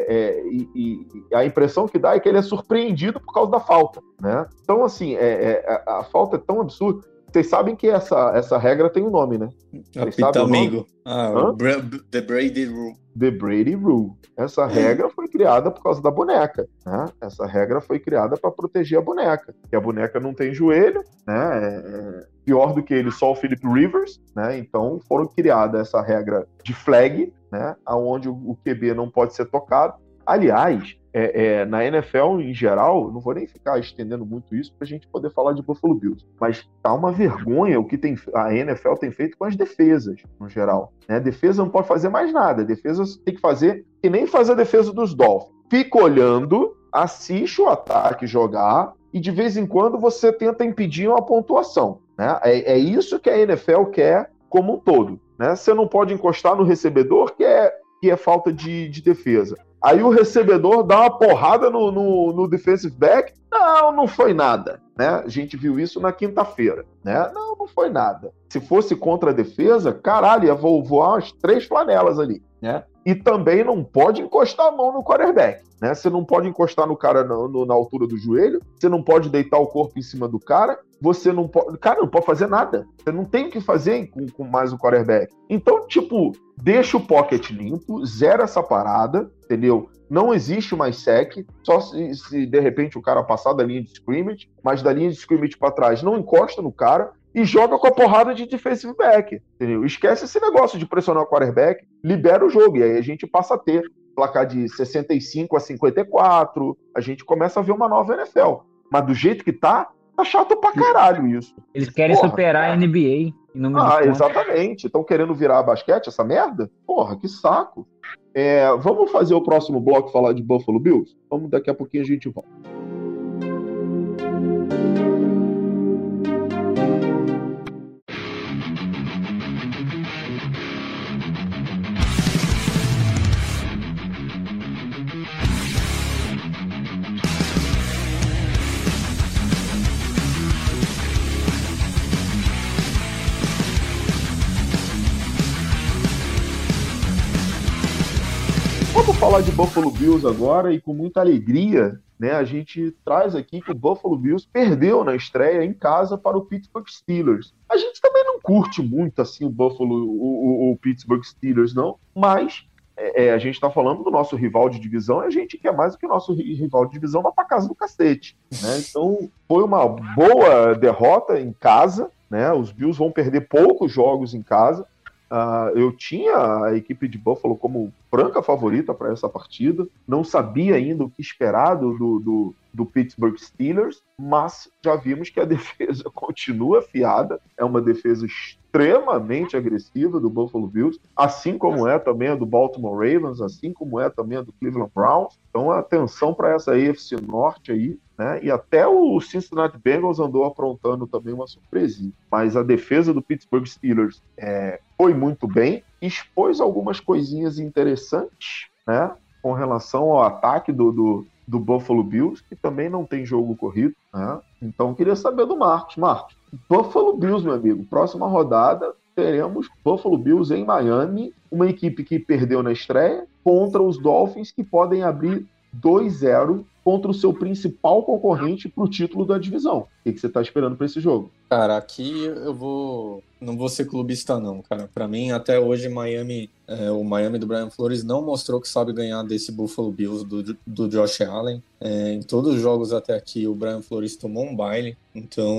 E a impressão que dá é que ele é surpreendido por causa da falta, né? Então, assim, a falta é tão absurda. Vocês sabem que essa regra tem um nome, né? Apita amigo. The Brady Rule. The Brady Rule. Essa regra foi criada por causa da boneca, né? Essa regra foi criada para proteger a boneca. Que a boneca não tem joelho, né? Pior do que ele, só o Philip Rivers, né? Então foram criada essa regra de flag, né? Onde o QB não pode ser tocado. Aliás, na NFL em geral, não vou nem ficar estendendo muito isso para a gente poder falar de Buffalo Bills, mas tá uma vergonha o que a NFL tem feito com as defesas, no geral, né? A defesa não pode fazer mais nada, a defesa tem que fazer que nem faz a defesa dos Dolphins. Fica olhando, assiste o ataque jogar e de vez em quando você tenta impedir uma pontuação, né? É isso que a NFL quer como um todo, né? Você não pode encostar no recebedor, que é falta de defesa. Aí o recebedor dá uma porrada no defensive back. Não foi nada, né? A gente viu isso na quinta-feira, né? Não foi nada. Se fosse contra a defesa, caralho, ia voar umas 3 flanelas ali, né? E também não pode encostar a mão no quarterback, né? Você não pode encostar no cara na altura do joelho, você não pode deitar o corpo em cima do cara, você não pode... Cara, não pode fazer nada. Você não tem o que fazer com mais o quarterback. Então, tipo, deixa o pocket limpo, zera essa parada, entendeu? Não existe mais sec, só se de repente o cara passar da linha de scrimmage, mas da linha de scrimmage para trás não encosta no cara e joga com a porrada de defensive back, entendeu? Esquece esse negócio de pressionar o quarterback, libera o jogo, e aí a gente passa a ter placar de 65-54, a gente começa a ver uma nova NFL. Mas do jeito que tá chato pra caralho isso. Eles querem superar a NBA em número de pontos. Exatamente. Estão querendo virar basquete, essa merda? Porra, que saco. Vamos fazer o próximo bloco falar de Buffalo Bills? Vamos, daqui a pouquinho a gente volta. Vamos falar de Buffalo Bills agora e com muita alegria, né, a gente traz aqui que o Buffalo Bills perdeu na estreia em casa para o Pittsburgh Steelers. A gente também não curte muito assim o Pittsburgh Steelers, não, mas a gente está falando do nosso rival de divisão e a gente quer mais do que o nosso rival de divisão vá para casa do cacete, né? Então foi uma boa derrota em casa, né? Os Bills vão perder poucos jogos em casa. Eu tinha a equipe de Buffalo como franca favorita para essa partida, não sabia ainda o que esperar do Pittsburgh Steelers, mas já vimos que a defesa continua afiada, é uma defesa extremamente agressiva do Buffalo Bills, assim como é também a do Baltimore Ravens, assim como é também a do Cleveland Browns. Então atenção para essa AFC Norte aí, né? E até o Cincinnati Bengals andou aprontando também uma surpresinha. Mas a defesa do Pittsburgh Steelers foi muito bem, expôs algumas coisinhas interessantes, né? Com relação ao ataque do Buffalo Bills, que também não tem jogo corrido, né? Então eu queria saber do Marcos. Marcos, Buffalo Bills, meu amigo, próxima rodada teremos Buffalo Bills em Miami, uma equipe que perdeu na estreia, contra os Dolphins, que podem abrir 2-0 contra o seu principal concorrente para o título da divisão. O que você está esperando para esse jogo? Cara, aqui não vou ser clubista não, cara. Para mim, até hoje, o Miami do Brian Flores não mostrou que sabe ganhar desse Buffalo Bills do Josh Allen. Em todos os jogos até aqui, o Brian Flores tomou um baile, então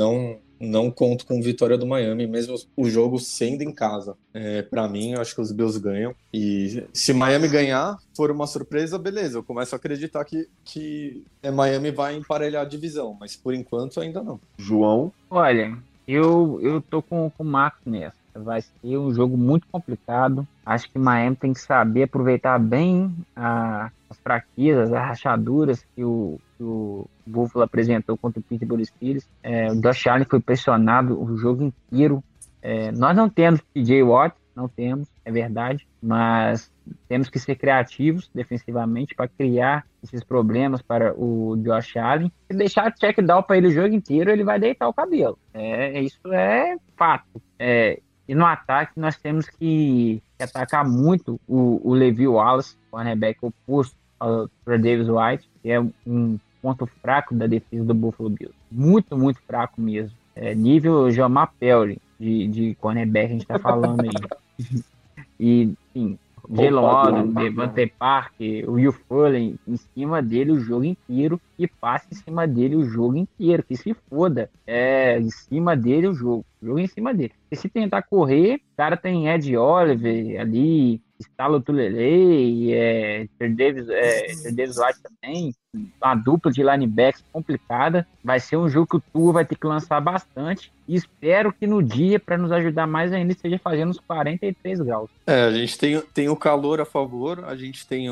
não conto com vitória do Miami, mesmo o jogo sendo em casa. Para mim, eu acho que os Bills ganham. E se Miami ganhar, for uma surpresa, beleza. Eu começo a acreditar que Miami vai emparelhar a divisão, mas por enquanto ainda não. João? Olha, eu tô com o Marcos nessa. Vai ser um jogo muito complicado. Acho que Miami tem que saber aproveitar bem as fraquezas, as rachaduras que o Buffalo apresentou contra o Pittsburgh Steelers. O Josh Allen foi pressionado o jogo inteiro. Nós não temos T.J. Watt, não temos, é verdade, mas temos que ser criativos defensivamente para criar esses problemas para o Josh Allen. Se deixar check down para ele o jogo inteiro, ele vai deitar o cabelo. Isso é fato. E no ataque nós temos que atacar muito o Levi Wallace, cornerback oposto para Davis White, que é um ponto fraco da defesa do Buffalo Bills. Muito, muito fraco mesmo. Nível Jamar Pelly de cornerback a gente está falando aí. E, sim, Jalen Waddle, Devante Parker, o Will Fuller em cima dele o jogo inteiro e passa em cima dele o jogo inteiro, que se foda, em cima dele o jogo em cima dele. E se tentar correr, o cara tem Ed Oliver ali, Stalo Tulele, Davis White também, uma dupla de linebackers complicada. Vai ser um jogo que o Tua vai ter que lançar bastante e espero que no dia, para nos ajudar mais ainda, esteja fazendo uns 43 graus. A gente tem o calor a favor, a gente tem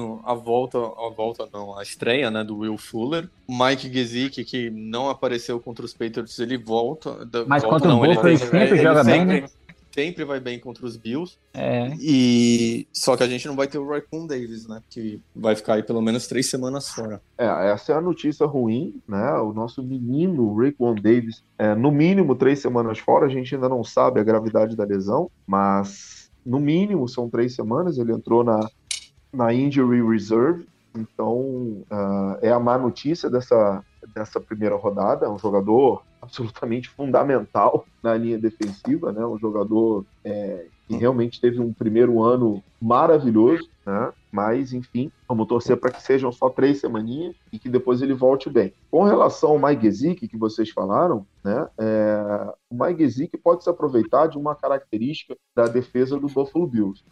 a estreia, né, do Will Fuller, Mike Gesicki, que não apareceu contra os Patriots, ele volta. Mas contra o Buffalo ele sempre joga bem, né? sempre vai bem contra os Bills. É. E só que a gente não vai ter o Raekwon Davis, né? Que vai ficar aí pelo menos 3 semanas fora. Essa é a notícia ruim, né? O nosso menino Raekwon Davis, no mínimo 3 semanas fora. A gente ainda não sabe a gravidade da lesão, mas no mínimo são 3 semanas. Ele entrou na Injury Reserve, então é a má notícia dessa primeira rodada. É um jogador absolutamente fundamental na linha defensiva, né? Um jogador que realmente teve um primeiro ano maravilhoso, né? Mas, enfim, vamos torcer para que sejam só 3 semaninhas e que depois ele volte bem. Com relação ao Mike Gesicki, que vocês falaram, né? O Mike Gesicki pode se aproveitar de uma característica da defesa do Buffalo Bills.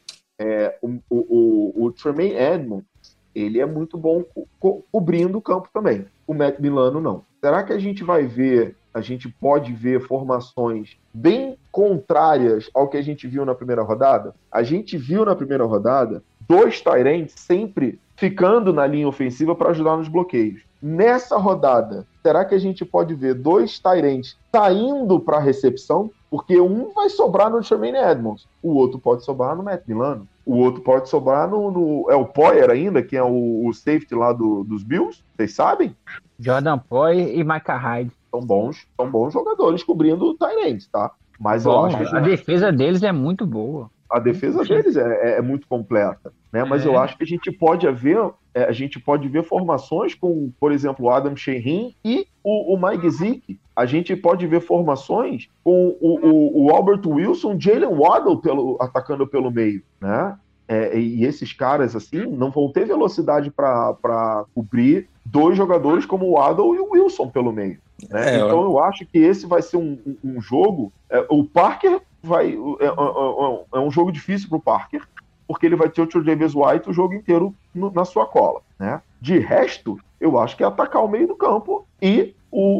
O Tremaine Edmonds, ele é muito bom cobrindo o campo também. O Matt Milano não. Será que a gente pode ver formações bem contrárias ao que a gente viu na primeira rodada? A gente viu na primeira rodada 2 tight ends sempre ficando na linha ofensiva para ajudar nos bloqueios. Nessa rodada, será que a gente pode ver 2 tight ends saindo para a recepção? Porque um vai sobrar no Tremaine Edmonds, o outro pode sobrar no Matt Milano, o outro pode sobrar no o Poyer ainda, que é o safety lá dos Bills, vocês sabem? Jordan Poyer e Micah Hyde. São bons jogadores cobrindo o tight ends, tá? Mas eu acho que a defesa deles é muito boa. A defesa deles é muito completa, né? Mas eu acho que a gente pode ver formações com, por exemplo, o Adam Shaheen e o Mike Gesicki. A gente pode ver formações com o Albert Wilson, Jalen Waddle atacando pelo meio, né? E esses caras, assim, não vão ter velocidade para cobrir 2 jogadores como o Waddle e o Wilson pelo meio, né? Então eu acho que esse vai ser um jogo... o Parker é um jogo difícil para o Parker, porque ele vai ter o Tre'Davious White o jogo inteiro na sua cola, né? De resto, eu acho que é atacar o meio do campo e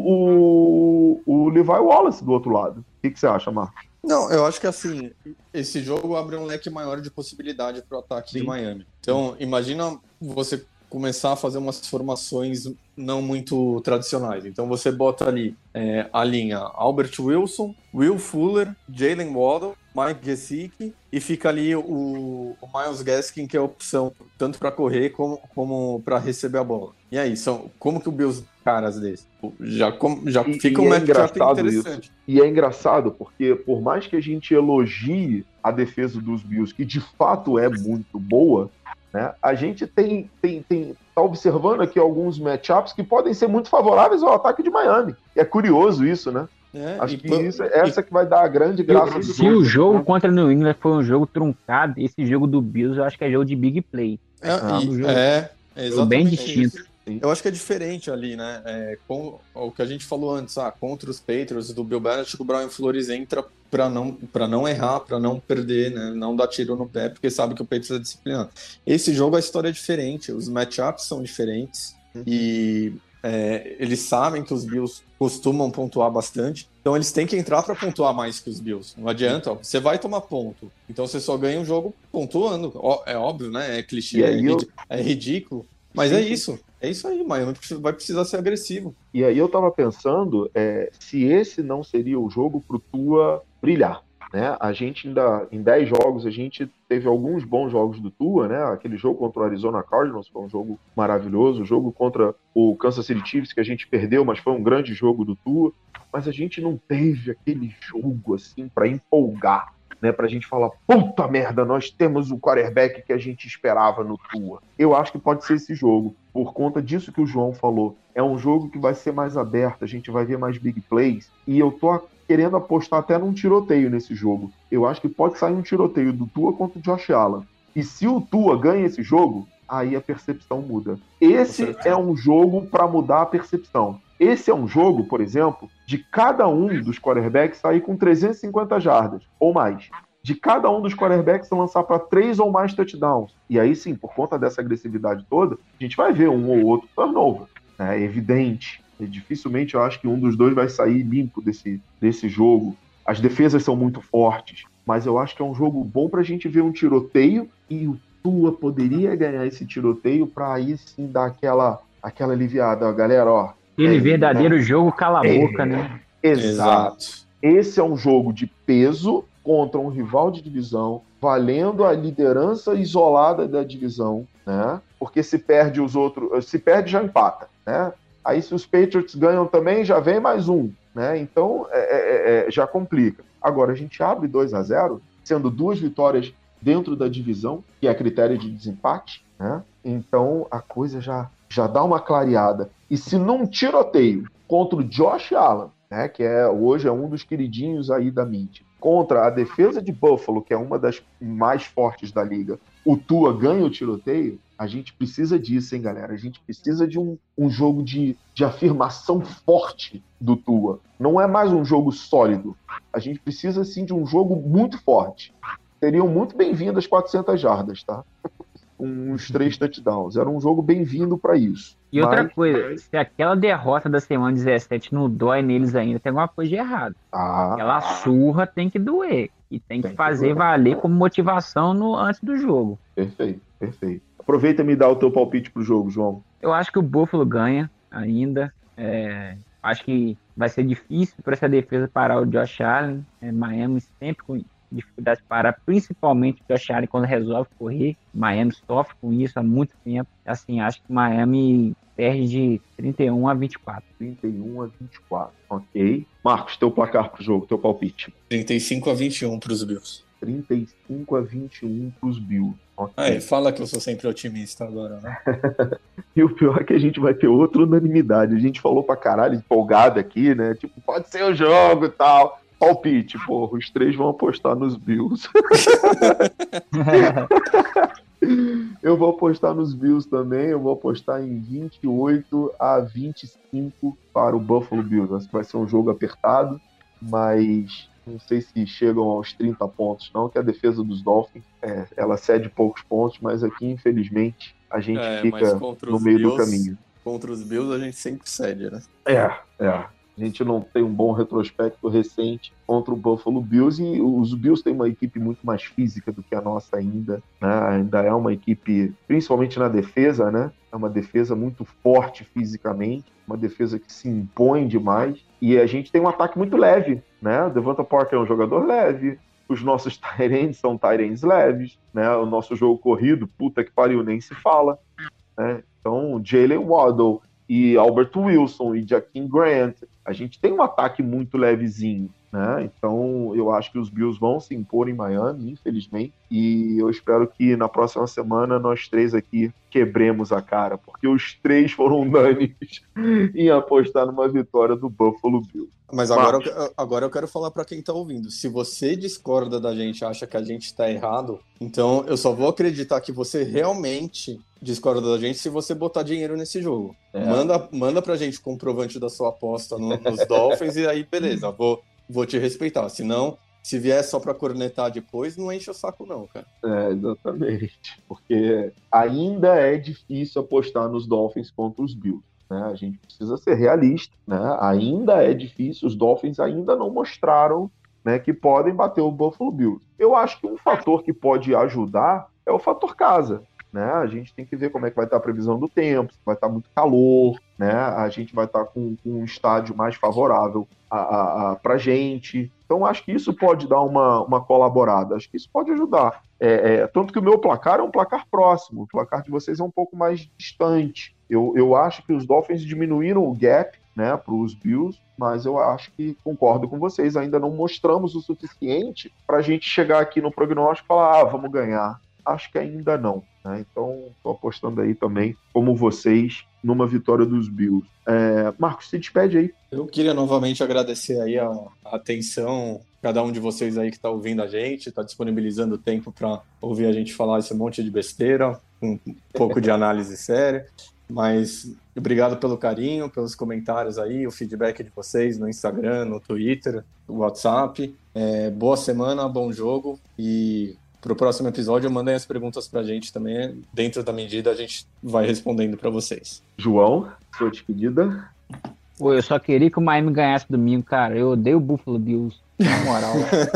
o Levi Wallace do outro lado. O que você acha, Marcos? Não, eu acho que assim, esse jogo abre um leque maior de possibilidade para o ataque de Miami. Então, imagina você começar a fazer umas formações não muito tradicionais. Então você bota ali a linha Albert Wilson, Will Fuller, Jalen Waddle, Mike Gesicki e fica ali o Myles Gaskin, que é a opção tanto para correr como para receber a bola. E aí, como que o Bills caras desse? Já fica um matchup interessante. Isso. E é engraçado porque por mais que a gente elogie a defesa dos Bills, que de fato é muito boa, né, a gente tá observando aqui alguns matchups que podem ser muito favoráveis ao ataque de Miami. E é curioso isso, né? Acho que essa que vai dar a grande graça. Se o jogo contra o New England foi um jogo truncado, esse jogo do Bills eu acho que é jogo de big play. Exatamente bem distinto. Isso. Eu acho que é diferente ali, né? Com o que a gente falou antes, contra os Patriots do Bill Belichick, o Brian Flores entra para não errar, para não perder, né? Não dar tiro no pé, porque sabe que o Patriots é disciplinado. Esse jogo a história é diferente, os matchups são diferentes e eles sabem que os Bills costumam pontuar bastante, então eles têm que entrar para pontuar mais que os Bills. Não adianta, você vai tomar ponto, então você só ganha um jogo pontuando. É óbvio, né? É clichê, é ridículo, mas é isso aí, Miami vai precisar ser agressivo. E aí eu tava pensando se esse não seria o jogo pro Tua brilhar, né? A gente ainda, em 10 jogos, a gente teve alguns bons jogos do Tua, né? Aquele jogo contra o Arizona Cardinals foi um jogo maravilhoso, o jogo contra o Kansas City Chiefs que a gente perdeu, mas foi um grande jogo do Tua, mas a gente não teve aquele jogo assim para empolgar, né, pra gente falar, puta merda, nós temos o quarterback que a gente esperava no Tua. Eu acho que pode ser esse jogo, por conta disso que o João falou. É um jogo que vai ser mais aberto, a gente vai ver mais big plays, e eu tô querendo apostar até num tiroteio nesse jogo. Eu acho que pode sair um tiroteio do Tua contra o Josh Allen. E se o Tua ganha esse jogo, aí a percepção muda. Esse é um jogo para mudar a percepção. Esse é um jogo, por exemplo, de cada um dos quarterbacks sair com 350 jardas ou mais. De cada um dos quarterbacks lançar para 3 ou mais touchdowns. E aí sim, por conta dessa agressividade toda, a gente vai ver um ou outro turnover. É evidente. E dificilmente eu acho que um dos dois vai sair limpo desse jogo. As defesas são muito fortes, mas eu acho que é um jogo bom para a gente ver um tiroteio e o Tua poderia ganhar esse tiroteio para aí sim dar aquela aliviada. Ó, galera, ó. Aquele verdadeiro jogo cala a boca, né? Exato. Esse é um jogo de peso contra um rival de divisão, valendo a liderança isolada da divisão, né? Porque se perde os outros, se perde já empata, né? Aí se os Patriots ganham também, já vem mais um, né? Então já complica. Agora a gente abre 2-0, sendo 2 vitórias dentro da divisão, que é critério de desempate, né? Então a coisa já dá uma clareada. E se num tiroteio contra o Josh Allen, né, que hoje é um dos queridinhos aí da mídia, contra a defesa de Buffalo, que é uma das mais fortes da liga, o Tua ganha o tiroteio, a gente precisa disso, hein, galera? A gente precisa de um jogo de afirmação forte do Tua. Não é mais um jogo sólido. A gente precisa, sim, de um jogo muito forte. Seriam muito bem-vindas 400 jardas, tá? Uns 3 touchdowns. Era um jogo bem-vindo para isso. E outra coisa, se aquela derrota da semana 17 não dói neles ainda, tem alguma coisa de errado. Aquela surra tem que doer. E tem que fazer valer como motivação antes do jogo. Perfeito. Aproveita e me dá o teu palpite pro jogo, João. Eu acho que o Buffalo ganha ainda. Acho que vai ser difícil para essa defesa parar o Josh Allen. Miami sempre com dificuldade de parar, principalmente o Josh Allen quando resolve correr. Miami sofre com isso há muito tempo. Assim, acho que Miami perde de 31-24. 31-24, ok. Marcos, teu placar pro jogo, teu palpite. 35-21 pros Bills. 35-21 pros Bills. Okay. Fala que eu sou sempre otimista agora, né? E o pior é que a gente vai ter outra unanimidade. A gente falou pra caralho, empolgado aqui, né? Tipo, pode ser o jogo e tal. Palpite, porra, os 3 vão apostar nos Bills. Eu vou apostar nos Bills também, eu vou apostar em 28-25 para o Buffalo Bills. Acho que vai ser um jogo apertado, mas não sei se chegam aos 30 pontos não, que a defesa dos Dolphins, ela cede poucos pontos, mas aqui, infelizmente, a gente fica no meio do caminho. Contra os Bills a gente sempre cede, né? A gente não tem um bom retrospecto recente contra o Buffalo Bills, e os Bills têm uma equipe muito mais física do que a nossa ainda, né? Ainda é uma equipe, principalmente na defesa, né? É uma defesa muito forte fisicamente, uma defesa que se impõe demais, e a gente tem um ataque muito leve, né? O Devonta Parker é um jogador leve, os nossos tight ends são tight ends leves, né? O nosso jogo corrido, puta que pariu, nem se fala, né? Então, Jalen Waddle e Albert Wilson e Jaquim Grant, a gente tem um ataque muito levezinho, né? Então eu acho que os Bills vão se impor em Miami, infelizmente, e eu espero que na próxima semana nós 3 aqui quebremos a cara, porque os 3 foram unânimes em apostar numa vitória do Buffalo Bills. Mas agora eu quero falar para quem tá ouvindo. Se você discorda da gente, acha que a gente tá errado, então eu só vou acreditar que você realmente discorda da gente se você botar dinheiro nesse jogo. Manda pra gente o comprovante da sua aposta nos Dolphins e aí beleza, vou te respeitar. Senão, se vier só pra cornetar depois, não enche o saco não, cara. Exatamente. Porque ainda é difícil apostar nos Dolphins contra os Bills. Né? A gente precisa ser realista, né? Ainda é difícil, os Dolphins ainda não mostraram, né, que podem bater o Buffalo Bills. Eu acho que um fator que pode ajudar é o fator casa. Né? A gente tem que ver como é que vai estar a previsão do tempo, se vai estar muito calor, né? A gente vai estar com um estádio mais favorável para a gente. Então, acho que isso pode dar uma colaborada, acho que isso pode ajudar. Tanto que o meu placar é um placar próximo, o placar de vocês é um pouco mais distante. Eu acho que os Dolphins diminuíram o gap, né, para os Bills, mas eu acho que, concordo com vocês, ainda não mostramos o suficiente para a gente chegar aqui no prognóstico e falar, vamos ganhar. Acho que ainda não, né? Então estou apostando aí também, como vocês, numa vitória dos Bills. Marcos, se despede aí. Eu queria novamente agradecer aí a atenção, cada um de vocês aí que está ouvindo a gente, está disponibilizando tempo para ouvir a gente falar esse monte de besteira, um pouco de análise séria. Mas obrigado pelo carinho, pelos comentários aí, o feedback de vocês no Instagram, no Twitter, no WhatsApp. Boa semana, bom jogo, e pro próximo episódio mandem as perguntas pra gente também. Dentro da medida a gente vai respondendo pra vocês. João, sua despedida. Pô, eu só queria que o Miami ganhasse domingo, cara. Eu odeio o Buffalo Bills, na moral.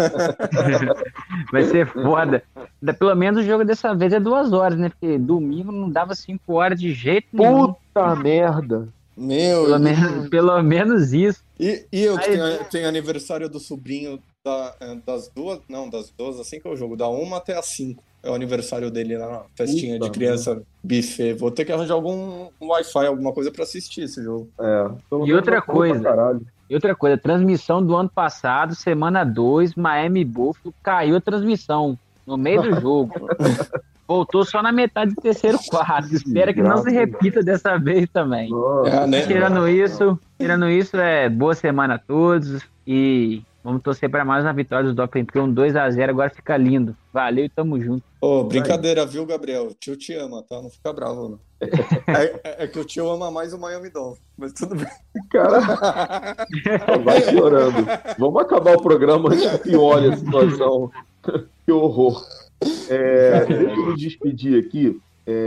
Vai ser foda. Pelo menos o jogo dessa vez é 2 horas, né? Porque domingo não dava 5 horas de jeito nenhum. Puta merda. Meu, pelo menos isso. E eu que tenho aniversário do sobrinho das duas, assim que eu jogo, da 1 até as 5. É o aniversário dele na festinha de criança, buffet. Vou ter que arranjar algum Wi-Fi, alguma coisa pra assistir esse jogo. E outra coisa, transmissão do ano passado, semana 2, Miami Buffalo, caiu a transmissão no meio do jogo. Voltou só na metade do terceiro quarto. Espero que não se repita dessa vez também. Tirando isso, boa semana a todos e vamos torcer para mais uma vitória dos Dolphins, porque 2-0 agora fica lindo. Valeu e tamo junto. Brincadeira, viu, Gabriel? O tio te ama, tá? Não fica bravo, não. É que o tio ama mais o Miami Dolphins, mas tudo bem. Cara, vai piorando. Vamos acabar o programa antes que piore a situação. Que horror. Deixa eu me despedir aqui.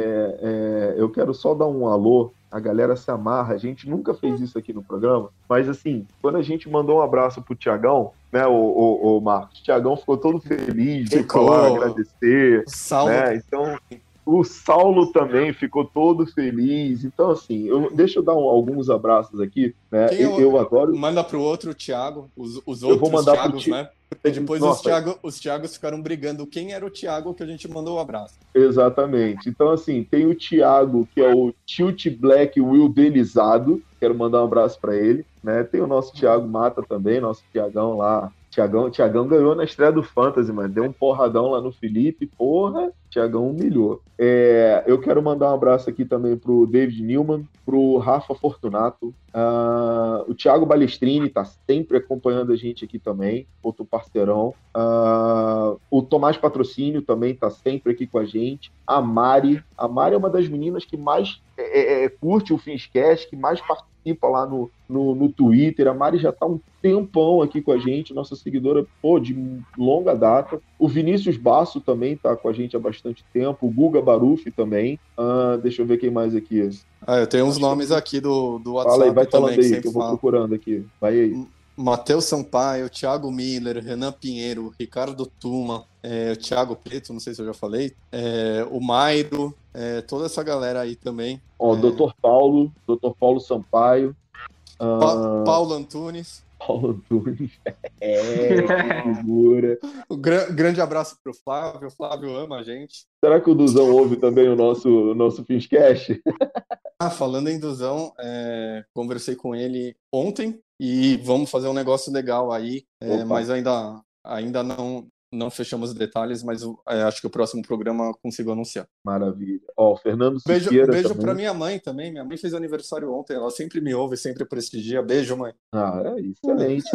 Eu quero só dar um alô. A galera se amarra. A gente nunca fez isso aqui no programa, mas assim, quando a gente mandou um abraço pro Tiagão, né, o Marcos, o Tiagão ficou todo feliz, ficou lá agradecer, né? Então o Saulo também ficou todo feliz. Então, assim, deixa eu dar alguns abraços aqui, né? Eu adoro. Manda pro outro, o Thiago, os outros eu vou mandar Thiagos, pro né? Porque depois os Thiagos ficaram brigando. Quem era o Thiago que a gente mandou o abraço? Exatamente. Então, assim, tem o Thiago, que é o Tilt Black Will Delizado. Quero mandar um abraço para ele, né? Tem o nosso Thiago Mata também, nosso Thiagão lá. Thiagão ganhou na estreia do Fantasy, mano. Deu um porradão lá no Felipe. Porra, Thiagão humilhou. Eu quero mandar um abraço aqui também pro David Newman, pro Rafa Fortunato. O Thiago Balestrini tá sempre acompanhando a gente aqui também, outro parceirão. O Tomás Patrocínio também tá sempre aqui com a gente. A Mari é uma das meninas que mais curte o Finscast, que mais participa lá no Twitter. A Mari já tá um tempão aqui com a gente, nossa seguidora de longa data. O Vinícius Basso também tá com a gente há bastante tempo. O Guga Baruf também. Deixa eu ver quem mais aqui. Eu tenho uns nomes aqui do WhatsApp. Fala aí, vai também, falando aí, que eu vou procurando aqui. Vai aí. Matheus Sampaio, Thiago Miller, Renan Pinheiro, Ricardo Tuma, o Thiago Preto, não sei se eu já falei, o Mairo, toda essa galera aí também. Dr. Paulo Sampaio. Paulo Antunes. Que figura. Grande abraço pro Flávio. O Flávio ama a gente. Será que o Duzão ouve também o nosso Finscast? Falando em Duzão, conversei com ele ontem e vamos fazer um negócio legal aí, mas ainda não fechamos os detalhes, mas acho que o próximo programa consigo anunciar. Maravilha. O Fernando Siqueira beijo também. Pra minha mãe também. Minha mãe fez aniversário ontem, ela sempre me ouve, sempre prestigia. Beijo, mãe. Excelente.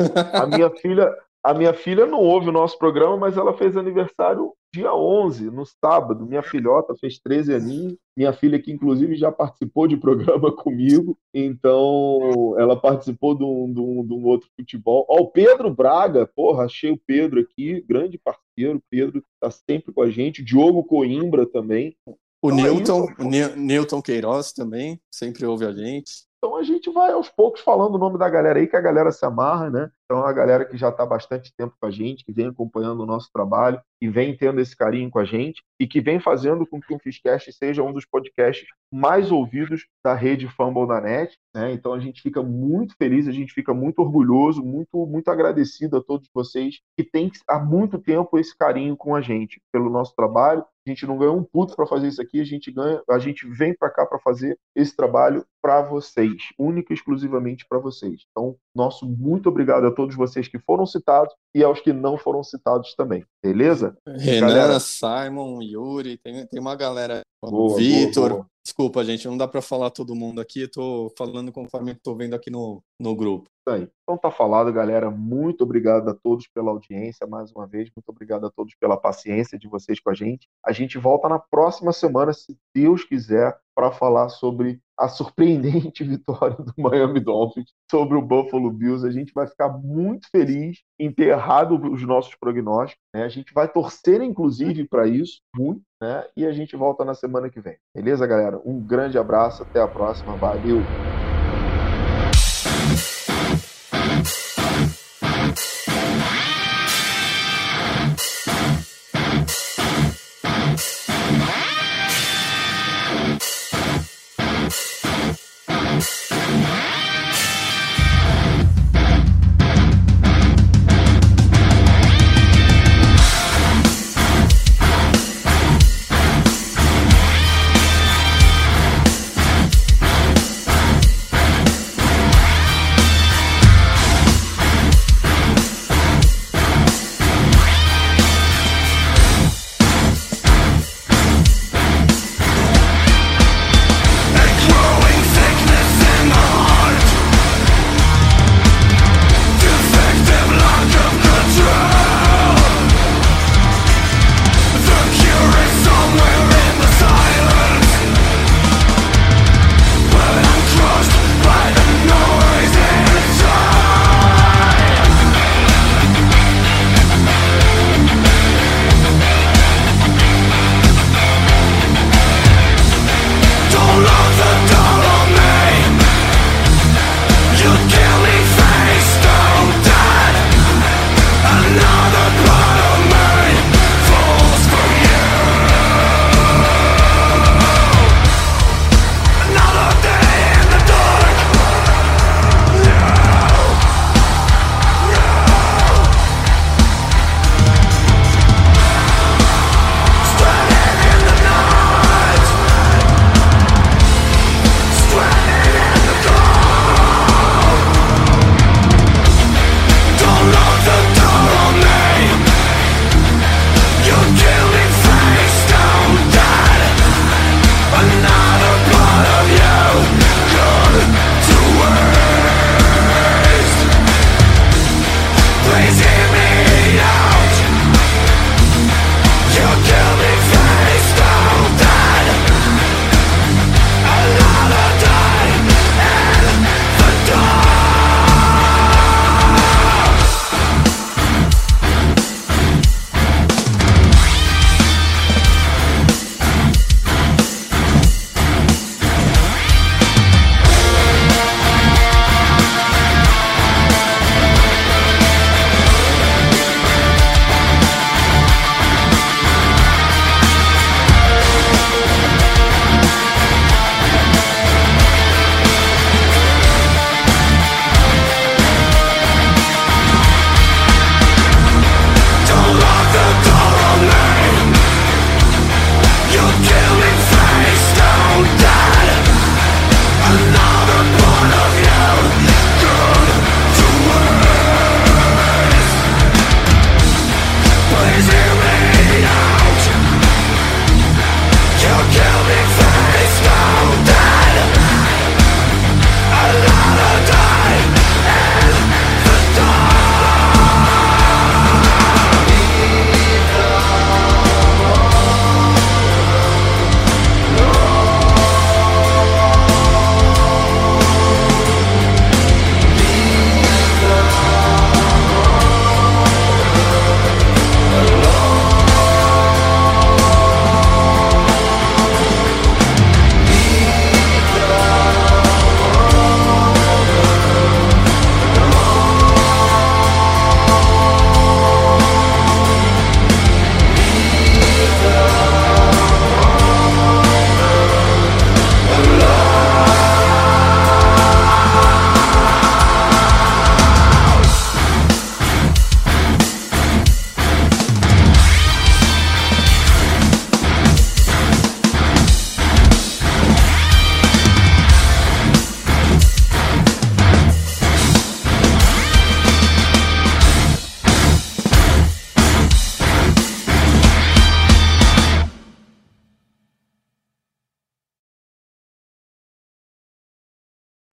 A minha filha não ouve o nosso programa, mas ela fez aniversário dia 11, no sábado. Minha filhota fez 13 aninhos. Minha filha, que inclusive já participou de programa comigo, então ela participou de um outro futebol. O Pedro Braga, achei o Pedro aqui, grande parceiro. O Pedro tá sempre com a gente. Diogo Coimbra também. O Newton Queiroz também, sempre ouve a gente. Então a gente vai aos poucos falando o nome da galera aí, que a galera se amarra, né? Então a galera que já está há bastante tempo com a gente, que vem acompanhando o nosso trabalho, que vem tendo esse carinho com a gente e que vem fazendo com que o Finscast seja um dos podcasts mais ouvidos da rede Fumble da Net, né? Então a gente fica muito feliz, a gente fica muito orgulhoso, muito, muito agradecido a todos vocês que têm há muito tempo esse carinho com a gente, pelo nosso trabalho. A gente não ganhou um puto para fazer isso aqui, a gente vem para cá para fazer esse trabalho para vocês, única e exclusivamente para vocês. Então, nosso muito obrigado a todos vocês que foram citados e aos que não foram citados também, beleza? Renan, galera... Simon, Yuri, tem uma galera. Vitor. Desculpa, gente, não dá para falar todo mundo aqui, tô falando conforme tô vendo aqui no grupo. Isso aí. Então tá falado, galera. Muito obrigado a todos pela audiência, mais uma vez. Muito obrigado a todos pela paciência de vocês com a gente. A gente volta na próxima semana, se Deus quiser, para falar sobre a surpreendente vitória do Miami Dolphins sobre o Buffalo Bills. A gente vai ficar muito feliz em ter errado os nossos prognósticos, né? A gente vai torcer, inclusive, para isso, muito, né? E a gente volta na semana que vem. Beleza, galera? Um grande abraço. Até a próxima. Valeu!